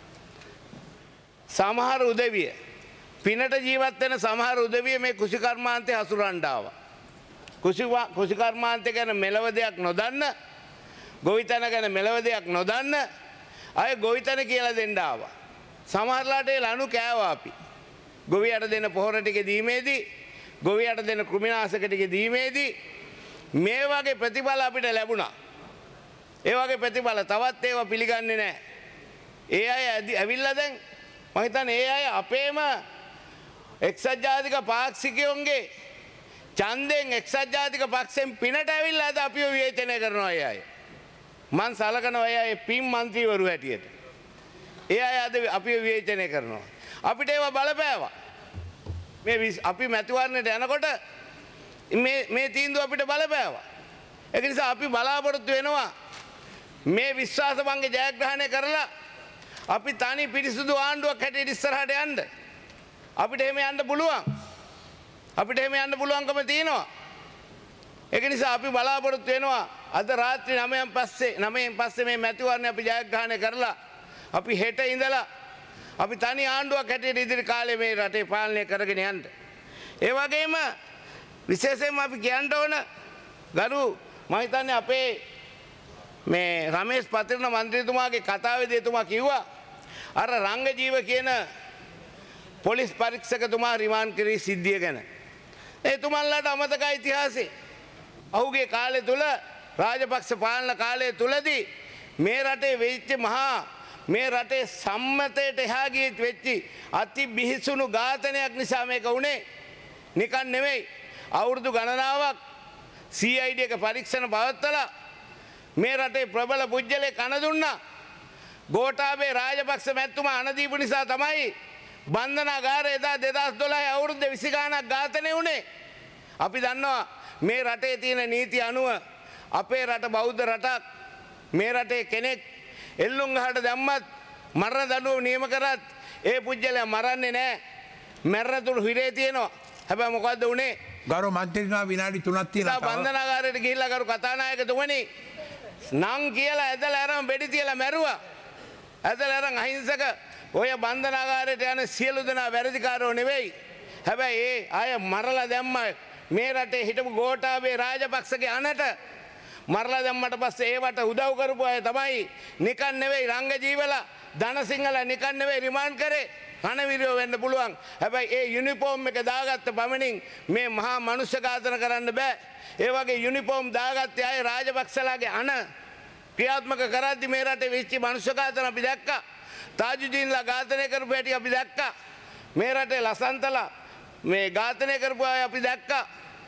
සමහර උදවිය පිනට ජීවත් වෙන සමහර උදවිය මේ කුෂිකර්මාන්තේ හසුරන්න ආවා. කුෂිකර්මාන්තේ ගැන මෙලව දෙයක් නොදන්න, ගොවිතැන ගැන මෙලව දෙයක් නොදන්න අය ගොවිතැන කියලා දෙන්න ආවා. සමහරලාට ඒ ලනු කෑවා අපි. ගොවියට දෙන පොහොර ටික දීමේදී, ගොවියට දෙන කෘමිනාශක ටික දීමේදී මේ වගේ ප්‍රතිඵල අපිට ලැබුණා. ඒ වගේ ප්‍රතිඵල තවත් ඒවා පිළිගන්නේ නැහැ. ඒ අය ඇවිල්ලා දැන් මම හිතන්නේ ඒ අය අපේම එක්සත් ජාතික පාක්ෂිකයන්ගේ ඡන්දෙන් එක්සත් ජාතික පක්ෂෙන් පිනට ඇවිල්ලා අද අපිව විවේචනය කරනවා ඒ අය. මං සලකනවා ඒ අය පින් മന്ത്രിවරු හැටියට. ඒ අය අද අපිව විවේචනය කරනවා. අපිට ඒවා බලපෑවා. මේ අපි මැතිවරණයට යනකොට මේ තීන්දුව අපිට බලපෑවා. ඒක නිසා අපි බලාපොරොත්තු වෙනවා මේ විශ්වාස භංග ජයග්‍රහණය කරලා අපි තනි පිරිසුදු ආණ්ඩුවක් හැටියට ඉස්සරහට යන්න. අපිට එහෙම යන්න පුළුවන්. අපිට එහෙම යන්න පුළුවන්කම තියෙනවා. ඒක නිසා අපි බලාපොරොත්තු වෙනවා අද රාත්‍රී 9න් පස්සේ මේ මැතිවරණය අපි ජයග්‍රහණය කරලා අපි හෙට ඉඳලා අපි තනි ආණ්ඩුවක් හැටියට ඉදිරි කාලේ මේ රටේ පාලනය කරගෙන යන්න. ඒ වගේම විශේෂයෙන්ම අපි කියන්න ඕන ගරු මම හිතන්නේ අපේ මේ රමේෂ් පතිරණ මන්ත්‍රීතුමාගේ කතාවේදී එතුමා කිව්වා අර රංගජීව කියන පොලිස් පරීක්ෂකතුමා රිමාන්ඩ් කරී සිද්ධිය ගැන. එතුමන්ලාට අමතක ඉතිහාසෙ. ඔහුගේ කාලය තුල රාජපක්ෂ පාලන කාලය තුලදී මේ රටේ වෙච්ච මහා මේ රටේ සම්මතයට එහා ගියත් වෙච්චි අති බිහිසුණු ඝාතනයක් නිසා මේක වුණේ. නිකන් නෙවෙයි. අවුරුදු ගණනාවක් CID එක පරීක්ෂණ පවත්වලා මේ රටේ ප්‍රබල පුජ්‍යලේ කන දුන්නා. ගෝඨාභය රාජපක්ෂ මැතිතුමා අණ දීපු නිසා තමයි බන්ධනාගාරය එදා 2012 අවුරුද්ද 20 ගාණක් ඝාතනය වුණේ. අපි දන්නවා මේ රටේ තියෙන නීති අනුව අපේ රට බෞද්ධ රටක්. මේ රටේ කෙනෙක් එල්ලුම් ගහට දැම්මත් මරණ දඬුවම නියම කරත් ඒ පුජ්‍යලයා මරන්නේ නැහැ. මැරෙනතුරු හිරේ තියෙනවා. හැබැයි මොකද්ද උනේ? ගරු මන්ත්‍රීතුමා විනාඩි 3ක් තියෙනවා. බන්ධනාගාරයට ගිහිල්ලා ගරු කතානායකතුමනි නං කියලා ඇදලා අරන් බෙඩි තියලා මැරුවා. ඇදලා අරන් අහිංසක ඔය බන්ධනාගාරයට යන සියලු දෙනා වැරදිකාරෝ නෙවෙයි. හැබැයි ඒ අය මරලා දැම්ම මේ රටේ හිටපු ගෝඨාභය රාජපක්ෂගේ අනට මරලා දැම්මට පස්සේ ඒවට උදව් කරපු අය තමයි නිකන් නෙවෙයි රංගජීවලා ධනසිංහලා නිකන් නෙවෙයි රිමාන්ඩ් කරේ. රණවිරයෝ වෙන්න පුළුවන්. හැබැයි ඒ යුනිෆෝම් එක දාගත්ත පමණින් මේ මහා මනුෂ්‍ය ඝාතන කරන්න බෑ. ඒ වගේ යුනිෆෝම් දාගත්තේ අය රාජපක්ෂලාගේ අන ක්‍රියාත්මක කරද්දි මේ රටේ වෙච්ච මනුෂ්‍ය ඝාතන අපි දැක්කා. තාජුදීන්ලා ඝාතනය කරපු හැටි අපි දැක්කා. මේ රටේ ලසන්තලා මේ ඝාතනය කරපු අය අපි දැක්කා.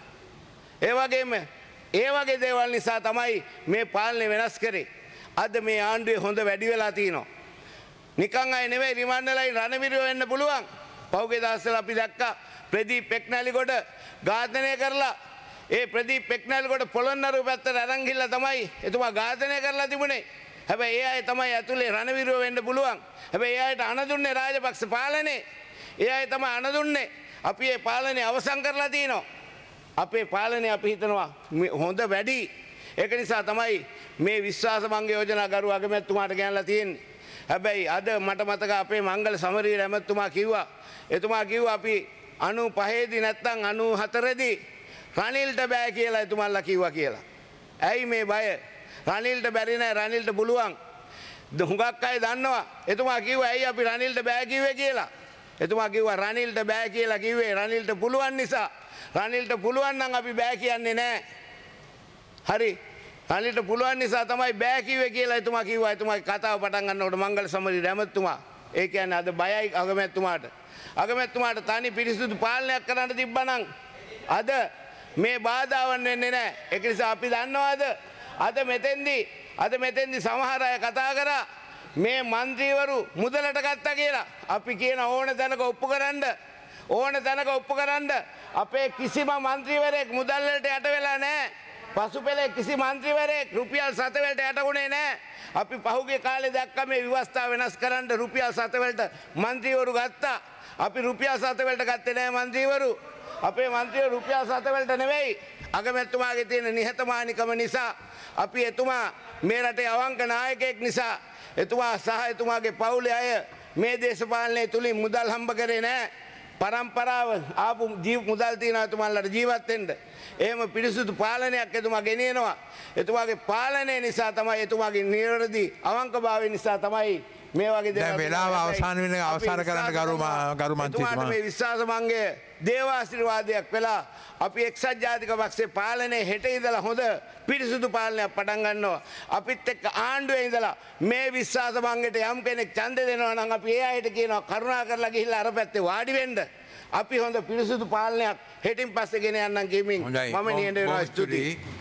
ඒ වගේ දේවල් නිසා තමයි මේ පාලනය වෙනස් කරේ. අද මේ ආණ්ඩුවේ හොඳ වැඩි වෙලා තියෙනවා. නිකන් අය නෙවෙයි රිමාන්ඩ්ලයින් රණවිරයෝ වෙන්න පුළුවන්. පහුගිය දවස්වල අපි දැක්කා ප්‍රදීප් පෙක්නැලිගොඩ ඝාතනය කරලා ඒ ප්‍රදීප් පෙක්නැලිගොඩ පොළොන්නරුව පැත්තට අරන් ගිහලා තමයි එතුමා ඝාතනය කරලා තිබුණේ. හැබැයි ඒ අය තමයි ඇතුලේ රණවිරයෝ වෙන්න පුළුවන්. හැබැයි ඒ අයට අණ දුන්නේ රාජපක්ෂ පාලනේ. ඒ අය තමයි අණ දුන්නේ. අපි ඒ පාලනේ අවසන් කරලා තිනවා. අපේ පාලනේ අපි හිතනවා හොඳ වැඩි. ඒක නිසා තමයි මේ විශ්වාස භංග යෝජනා ගරු අගමැතිතුමාට ගෙනල්ලා තියෙන්නේ. හැබැයි අද මට මතක අපේ මංගල සමරීර ඇමතුමා කිව්වා. එතුමා කිව්වා අපි 95 දී නැත්තම් 94 දී රනිල්ට බෑ කියලා එතුමන්ලා කිව්වා කියලා. ඇයි මේ බය? රනිල්ට බැරි නෑ රනිල්ට පුළුවන්. හුඟක් අය දන්නවා. එතුමා කිව්වා ඇයි අපි රනිල්ට බෑ කිව්වේ කියලා. එතුමා කිව්වා රනිල්ට බෑ කියලා කිව්වේ රනිල්ට පුළුවන් නිසා. රනිල්ට පුළුවන් නම් අපි බෑ කියන්නේ නෑ. හරි. රනිල්ට පුළුවන් නිසා තමයි බෑ කිව්වේ කියලා එතුමා කිව්වා. එතුමාගේ කතාව පටන් ගන්නකොට මංගල සමරීර ඇමතුමා ඒ කියන්නේ අද බයයි අගමැතිතුමාට. අගමැතිතුමාට තනි පිරිසුදු පාලනයක් කරන්න තිබ්බනම් අද මේ බාධාවන් වෙන්නේ නැහැ. ඒක නිසා අපි දන්නවාද අද මෙතෙන්දී සමහර අය කතා කරා මේ മന്ത്രിවරු මුදලට ගත්තා කියලා. අපි කියන ඕන තැනක ඔප්පු කරන්න අපේ කිසිම മന്ത്രിවරයෙක් මුදල් වලට යට වෙලා නැහැ. පසුපෙළේ කිසි മന്ത്രിවරයෙක් රුපියල් 7 වලට යටුනේ නැහැ. අපි පහුගිය කාලේ දැක්ක මේ ව්‍යවස්ථා වෙනස් කරන්න රුපියල් 7 වලට മന്ത്രിවරු ගත්තා. අපි රුපියල් 7 වලට ගත්තේ නැහැ മന്ത്രിවරු. අපේ මන්ත්‍රීවරු රුපියල් 7 වලට නෙවෙයි. අගමැතිතුමාගේ තියෙන නිහතමානීකම නිසා අපි එතුමා මේ රටේ අවංක නායකයෙක් නිසා එතුමා සහ එතුමාගේ පවුලේ අය මේ දේශපාලනය තුලින් මුදල් හම්බ කරේ නැහැ. පරම්පරාව ආපු මුදල් තියන එතුමාලට ජීවත් වෙන්න. එහෙම පිරිසුදු පාලනයක් එතුමා ගෙනියනවා. එතුමාගේ පාලනය නිසා තමයි එතුමාගේ නිර්වැරදි අවංකභාවය නිසා තමයි මේ වගේ දේවල් වෙලාව අවසන් වෙන අවසන් කරන්න ගරු මන්ත්‍රීතුමා මේ විශ්වාස භංගය දේවාශිර්වාදයක් වෙලා අපි එක්සත් ජාතික පක්ෂේ පාලනයේ හෙට ඉඳලා හොඳ පිරිසුදු පාලනයක් පටන් ගන්නවා. අපිත් එක්ක ආණ්ඩුවේ ඉඳලා මේ විශ්වාස භංගයට යම් කෙනෙක් ඡන්දය දෙනවා නම් අපි ඒ අයට කියනවා කරුණා කරලා ගිහිල්ලා අර පැත්තේ වාඩි වෙන්න. අපි හොඳ පිරිසුදු පාලනයක් හෙටින් පස්සේ ගෙන යන්නම් කියමින් මම නියඬ වෙනවා. ස්තුතියි.